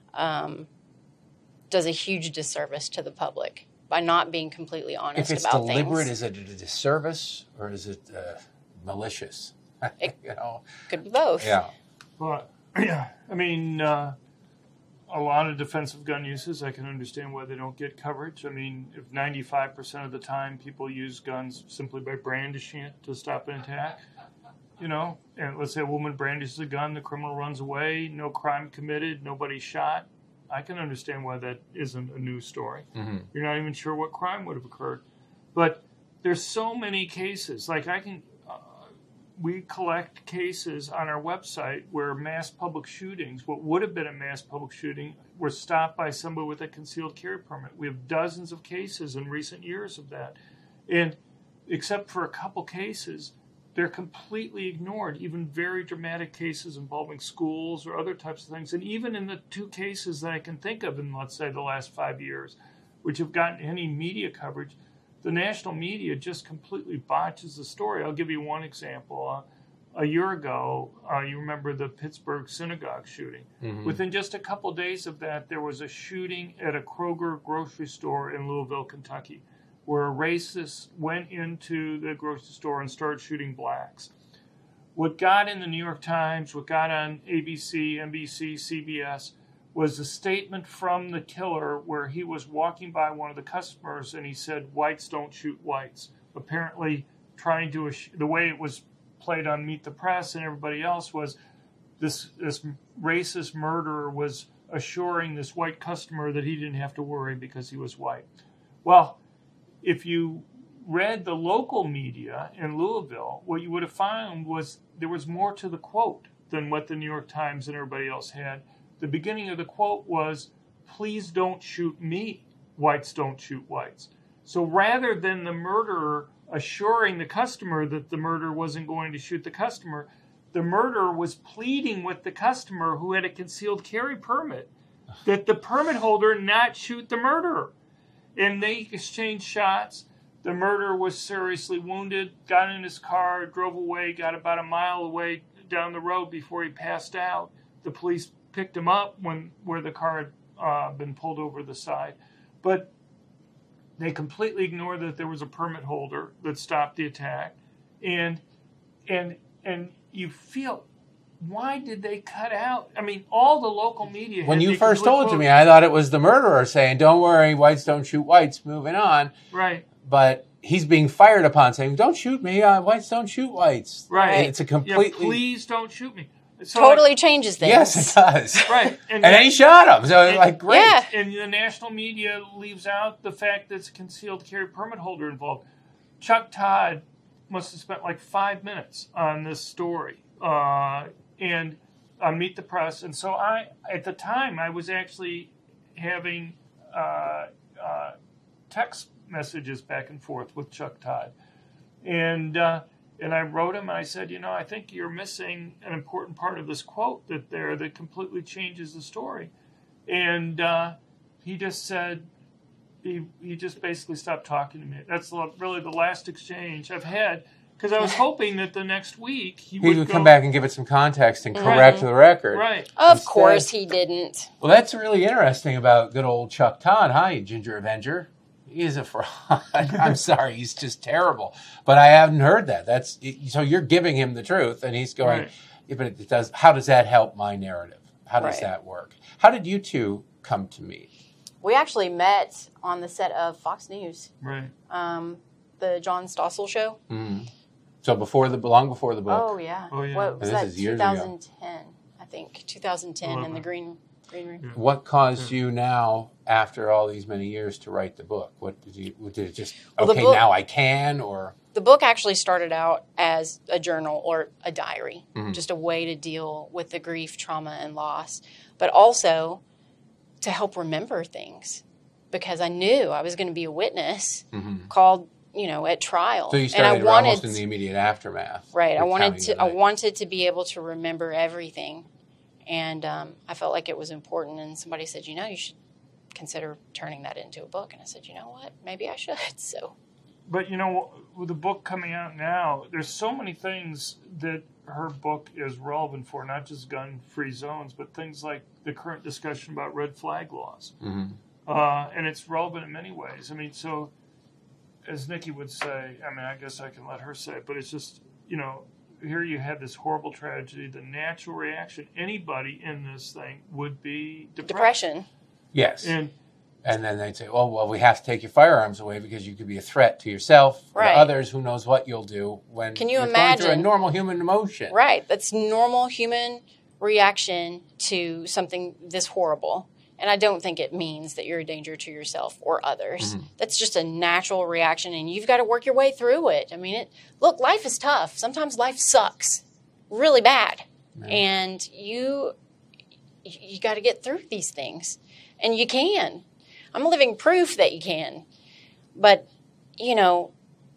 does a huge disservice to the public by not being completely honest about things. If it's deliberate, is it a disservice or is it malicious? Could be both. Yeah. Well, yeah. I mean, a lot of defensive gun uses, I can understand why they don't get coverage. I mean, if 95% of the time people use guns simply by brandishing it to stop an attack, you know, and let's say a woman brandishes a gun, the criminal runs away, no crime committed, nobody shot, I can understand why that isn't a news story. Mm-hmm. You're not even sure what crime would have occurred. But there's so many cases. Like we collect cases on our website where mass public shootings, what would have been a mass public shooting, were stopped by somebody with a concealed carry permit. We have dozens of cases in recent years of that. And except for a couple cases, they're completely ignored, even very dramatic cases involving schools or other types of things. And even in the 2 cases that I can think of in, let's say, the last 5 years, which have gotten any media coverage, the national media just completely botches the story. I'll give you one example. A year ago, you remember the Pittsburgh synagogue shooting. Mm-hmm. Within just a couple days of that, there was a shooting at a Kroger grocery store in Louisville, Kentucky, where a racist went into the grocery store and started shooting blacks. What got in the New York Times, what got on ABC, NBC, CBS, was a statement from the killer where he was walking by one of the customers and he said, "Whites don't shoot whites." Apparently trying to, the way it was played on Meet the Press and everybody else was this racist murderer was assuring this white customer that he didn't have to worry because he was white. Well, if you read the local media in Louisville, what you would have found was there was more to the quote than what the New York Times and everybody else had. The beginning of the quote was, "Please don't shoot me. Whites don't shoot whites." So rather than the murderer assuring the customer that the murderer wasn't going to shoot the customer, the murderer was pleading with the customer who had a concealed carry permit that the permit holder not shoot the murderer. And they exchanged shots. The murderer was seriously wounded, got in his car, drove away, got about a mile away down the road before he passed out. The police picked him up where the car had been pulled over the side. But they completely ignored that there was a permit holder that stopped the attack. And you feel, why did they cut out? I mean, all the local media. When you first told it to me, I thought it was the murderer saying, "Don't worry, whites don't shoot whites," moving on. Right. But he's being fired upon saying, "Don't shoot me, whites don't shoot whites." Right. And it's a completely... Yeah, please don't shoot me. So totally changes things. Yes, it does. Right. And then he shot him. So great. Yeah. And the national media leaves out the fact that it's a concealed carry permit holder involved. Chuck Todd must have spent like 5 minutes on this story and on Meet the Press. And so at the time, I was actually having text messages back and forth with Chuck Todd. And I wrote him and I said, I think you're missing an important part of this quote that completely changes the story. And he just said, he just basically stopped talking to me. That's really the last exchange I've had, because I was hoping that the next week he would come back and give it some context and correct the record. Right. Of course he didn't. Well, that's really interesting about good old Chuck Todd. Hi, Ginger Avenger. He is a fraud. I'm sorry, he's just terrible. But I haven't heard that. So you're giving him the truth, and he's going, right. Yeah, but it does. How does that help my narrative? How does that work? How did you two come to meet? We actually met on the set of Fox News. Right. The John Stossel show. Mm-hmm. So long before the book. Oh yeah. Oh yeah. What was this that? Is years 2010, ago. I think 2010 in the Green Room. Yeah. What caused you now, after all these many years, to write the book? What did it just? Well, okay, now I can, or the book actually started out as a journal or a diary, just a way to deal with the grief, trauma, and loss, but also to help remember things, because I knew I was going to be a witness called, at trial. So you started almost in the immediate aftermath. Right. I wanted to be able to remember everything. And I felt like it was important. And somebody said, you should consider turning that into a book. And I said, you know what? Maybe I should. So. But, with the book coming out now, there's so many things that her book is relevant for, not just gun-free zones, but things like the current discussion about red flag laws. Mm-hmm. And it's relevant in many ways. I mean, so as Nikki would say, I guess I can let her say it, but it's just, here you had this horrible tragedy. The natural reaction, anybody in this thing, would be Depression. Yes. And then they'd say, well, we have to take your firearms away because you could be a threat to yourself or to others. Who knows what you'll do when Can you you're imagine? going through a normal human emotion. Right. That's normal human reaction to something this horrible. And I don't think it means that you're a danger to yourself or others. Mm-hmm. That's just a natural reaction, and you've got to work your way through it. I mean, look, life is tough. Sometimes life sucks really bad. Yeah. And you got to get through these things. And you can. I'm living proof that you can. But, you know,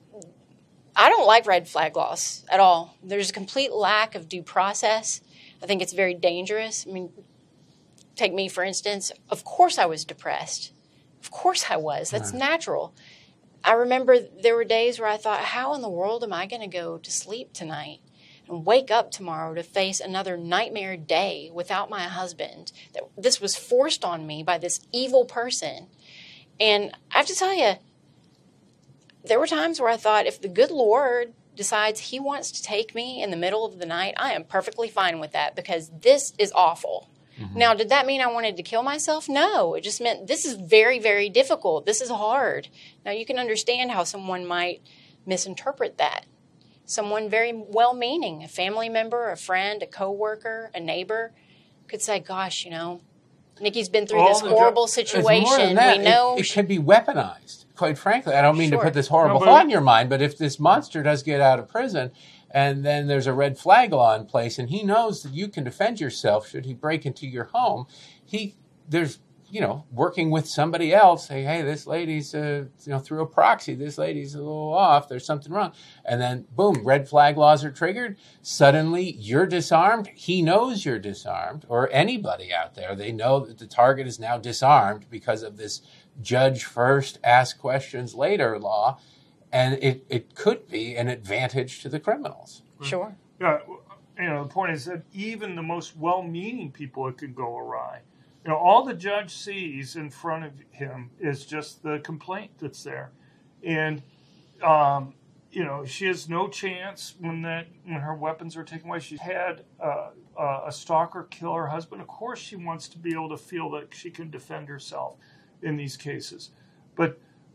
I don't like red flag laws at all. There's a complete lack of due process. I think it's very dangerous. I mean, take me, for instance. Of course I was depressed. Of course I was. That's natural. I remember there were days where I thought, how in the world am I going to go to sleep tonight and wake up tomorrow to face another nightmare day without my husband? This was forced on me by this evil person. And I have to tell you, there were times where I thought, if the good Lord decides he wants to take me in the middle of the night, I am perfectly fine with that, because this is awful. Mm-hmm. Now, did that mean I wanted to kill myself? No, it just meant this is very, very difficult. This is hard. Now, you can understand how someone might misinterpret that. Someone very well-meaning, a family member, a friend, a coworker, a neighbor, could say, gosh, you know, Nikki's been through this horrible situation. We know it can be weaponized. Quite frankly, I don't mean to put this horrible thought in your mind, but if this monster does get out of prison and then there's a red flag law in place and he knows that you can defend yourself should he break into your home, there's working with somebody else, say, hey, this lady's, through a proxy, this lady's a little off, there's something wrong. And then, boom, red flag laws are triggered. Suddenly, you're disarmed. He knows you're disarmed, or anybody out there. They know that the target is now disarmed because of this judge first, ask questions later law. And it could be an advantage to the criminals. Sure. Yeah, the point is that even the most well-meaning people, it could go awry. All the judge sees in front of him is just the complaint that's there. And, she has no chance when her weapons are taken away. She had a stalker kill her husband. Of course she wants to be able to feel that she can defend herself in these cases. But,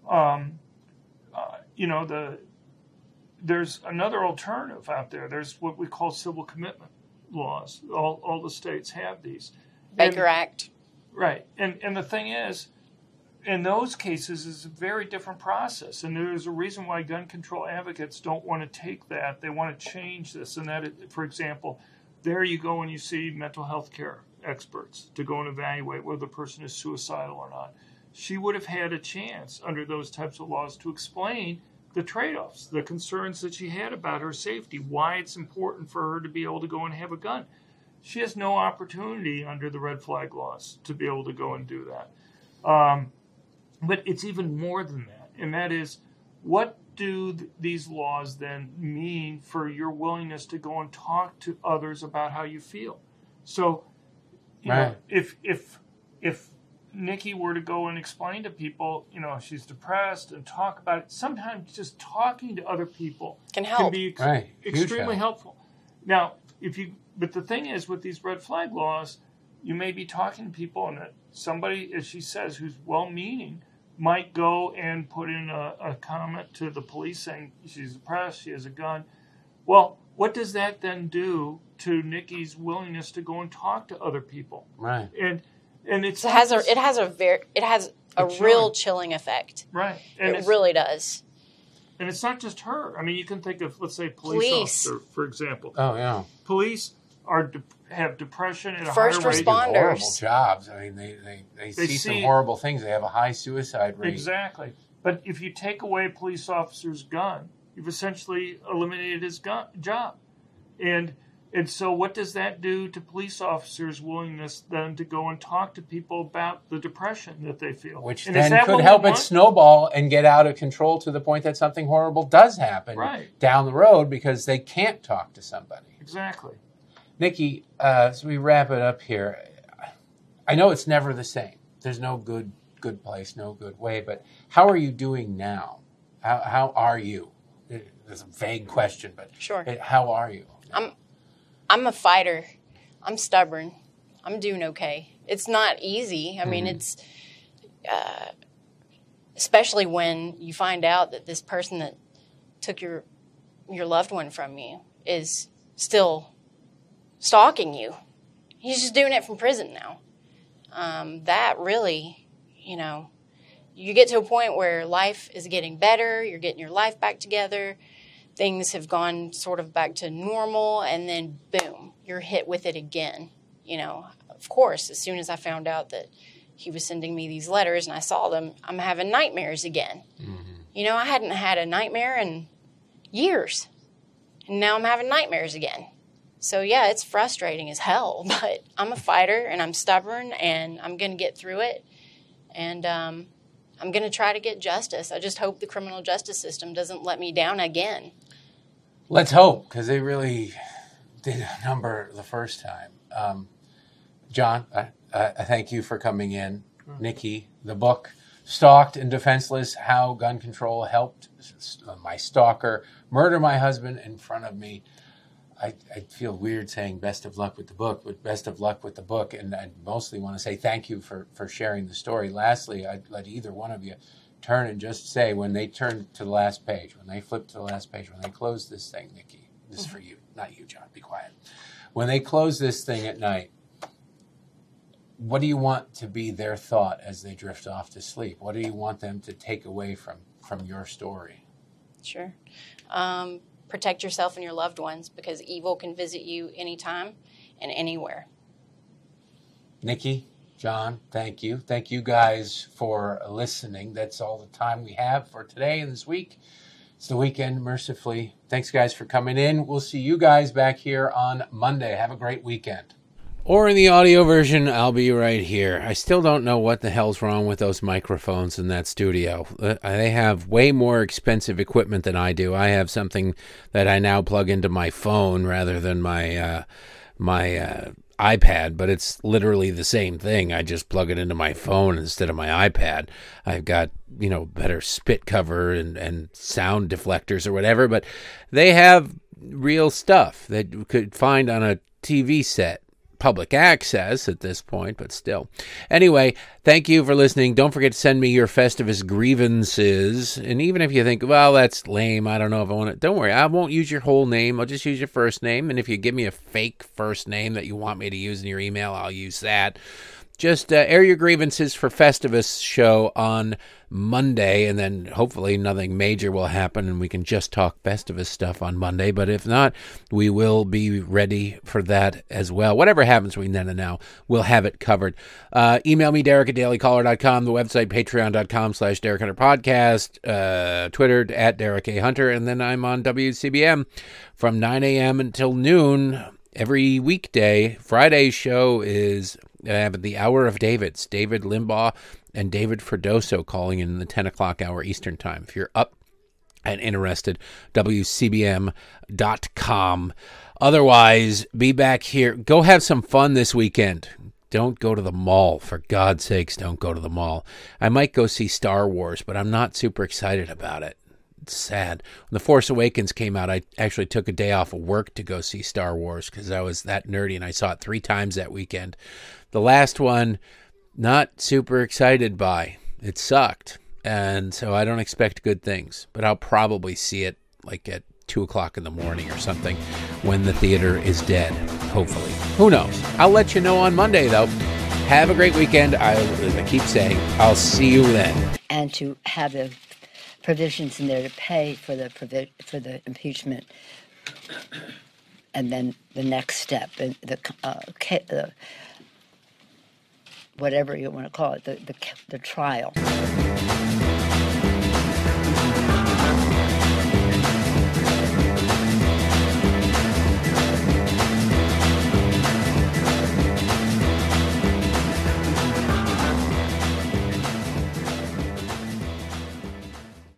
there's another alternative out there. There's what we call civil commitment laws. All the states have these. Baker Act. Right. And the thing is, in those cases, it's a very different process. And there's a reason why gun control advocates don't want to take that. They want to change this. And that, for example, there you go and you see mental health care experts to go and evaluate whether the person is suicidal or not. She would have had a chance under those types of laws to explain the trade-offs, the concerns that she had about her safety, why it's important for her to be able to go and have a gun. She has no opportunity under the red flag laws to be able to go and do that. But it's even more than that. And that is, what do these laws then mean for your willingness to go and talk to others about how you feel? So, if Nikki were to go and explain to people, she's depressed and talk about it, sometimes just talking to other people can be extremely helpful. Now, but the thing is, with these red flag laws, you may be talking to people, and somebody, as she says, who's well-meaning, might go and put in a comment to the police saying she's depressed, she has a gun. Well, what does that then do to Nikki's willingness to go and talk to other people? Right. And it has a real chilling effect. Right. And it really does. And it's not just her. I mean, you can think of, let's say, police officer, for example. Oh, yeah. Police have depression at a First higher rate. responders. Horrible jobs. I mean, they see some horrible things. They have a high suicide rate. Exactly. But if you take away a police officer's gun, you've essentially eliminated his job. And so what does that do to police officers' willingness then to go and talk to people about the depression that they feel? Which then could help it snowball and get out of control to the point that something horrible does happen down the road because they can't talk to somebody. Exactly. Nikki, as we wrap it up here, I know it's never the same. There's no good place, no good way, but how are you doing now? How are you? It's a vague question, but sure. How are you? I'm a fighter. I'm stubborn. I'm doing okay. It's not easy. I mean, it's especially when you find out that this person that took your loved one from you is still stalking you. He's just doing it from prison now. That really, you get to a point where life is getting better. You're getting your life back together. Things have gone sort of back to normal, and then boom, you're hit with it again. Of course, as soon as I found out that he was sending me these letters and I saw them, I'm having nightmares again. Mm-hmm. I hadn't had a nightmare in years, and now I'm having nightmares again. So, yeah, it's frustrating as hell, but I'm a fighter, and I'm stubborn, and I'm going to get through it, and I'm going to try to get justice. I just hope the criminal justice system doesn't let me down again. Let's hope, because they really did a number the first time. John, I thank you for coming in. Nikki, the book, Stalked and Defenseless, How Gun Control Helped My Stalker Murder My Husband in Front of Me. I feel weird saying best of luck with the book, but best of luck with the book. And I mostly want to say thank you for sharing the story. Lastly, I'd let either one of you turn and just say, when they turn to the last page, when they flip to the last page, when they close this thing, Nikki, this is for you, not you, John, be quiet. When they close this thing at night, what do you want to be their thought as they drift off to sleep? What do you want them to take away from your story? Sure. Protect yourself and your loved ones, because evil can visit you anytime and anywhere. Nikki, John, thank you. Thank you guys for listening. That's all the time we have for today and this week. It's the weekend, mercifully. Thanks, guys, for coming in. We'll see you guys back here on Monday. Have a great weekend. Or in the audio version, I'll be right here. I still don't know what the hell's wrong with those microphones in that studio. They have way more expensive equipment than I do. I have something that I now plug into my phone rather than my iPad, but it's literally the same thing. I just plug it into my phone instead of my iPad. I've got, better spit cover and sound deflectors or whatever, but they have real stuff that you could find on a TV set. Public access at this point, but still. Anyway, thank you for listening. Don't forget to send me your Festivus grievances. And even if you think, well, that's lame, I don't know if I want to, don't worry, I won't use your whole name. I'll just use your first name. And if you give me a fake first name that you want me to use in your email, I'll use that. Just air your grievances for Festivus show on Monday, and then hopefully nothing major will happen and we can just talk Festivus stuff on Monday. But if not, we will be ready for that as well. Whatever happens between then and now, we'll have it covered. Email me, Derek at dailycaller.com, the website, patreon.com/Derek Hunter Podcast, Twitter at Derek A. Hunter, and then I'm on WCBM from 9 a.m. until noon every weekday. Friday's show is the Hour of Davids, David Limbaugh and David Freddoso calling in the 10 o'clock hour Eastern time. If you're up and interested, WCBM.com. Otherwise, be back here. Go have some fun this weekend. Don't go to the mall. For God's sakes, don't go to the mall. I might go see Star Wars, but I'm not super excited about it. It's sad. When The Force Awakens came out, I actually took a day off of work to go see Star Wars because I was that nerdy, and I saw it 3 times that weekend. The last one, not super excited by. It sucked, and so I don't expect good things. But I'll probably see it like at 2 o'clock in the morning or something when the theater is dead, hopefully. Who knows? I'll let you know on Monday, though. Have a great weekend. As I keep saying, I'll see you then. And to have the provisions in there to pay for the impeachment, and then the next step, and the whatever you want to call it, the trial.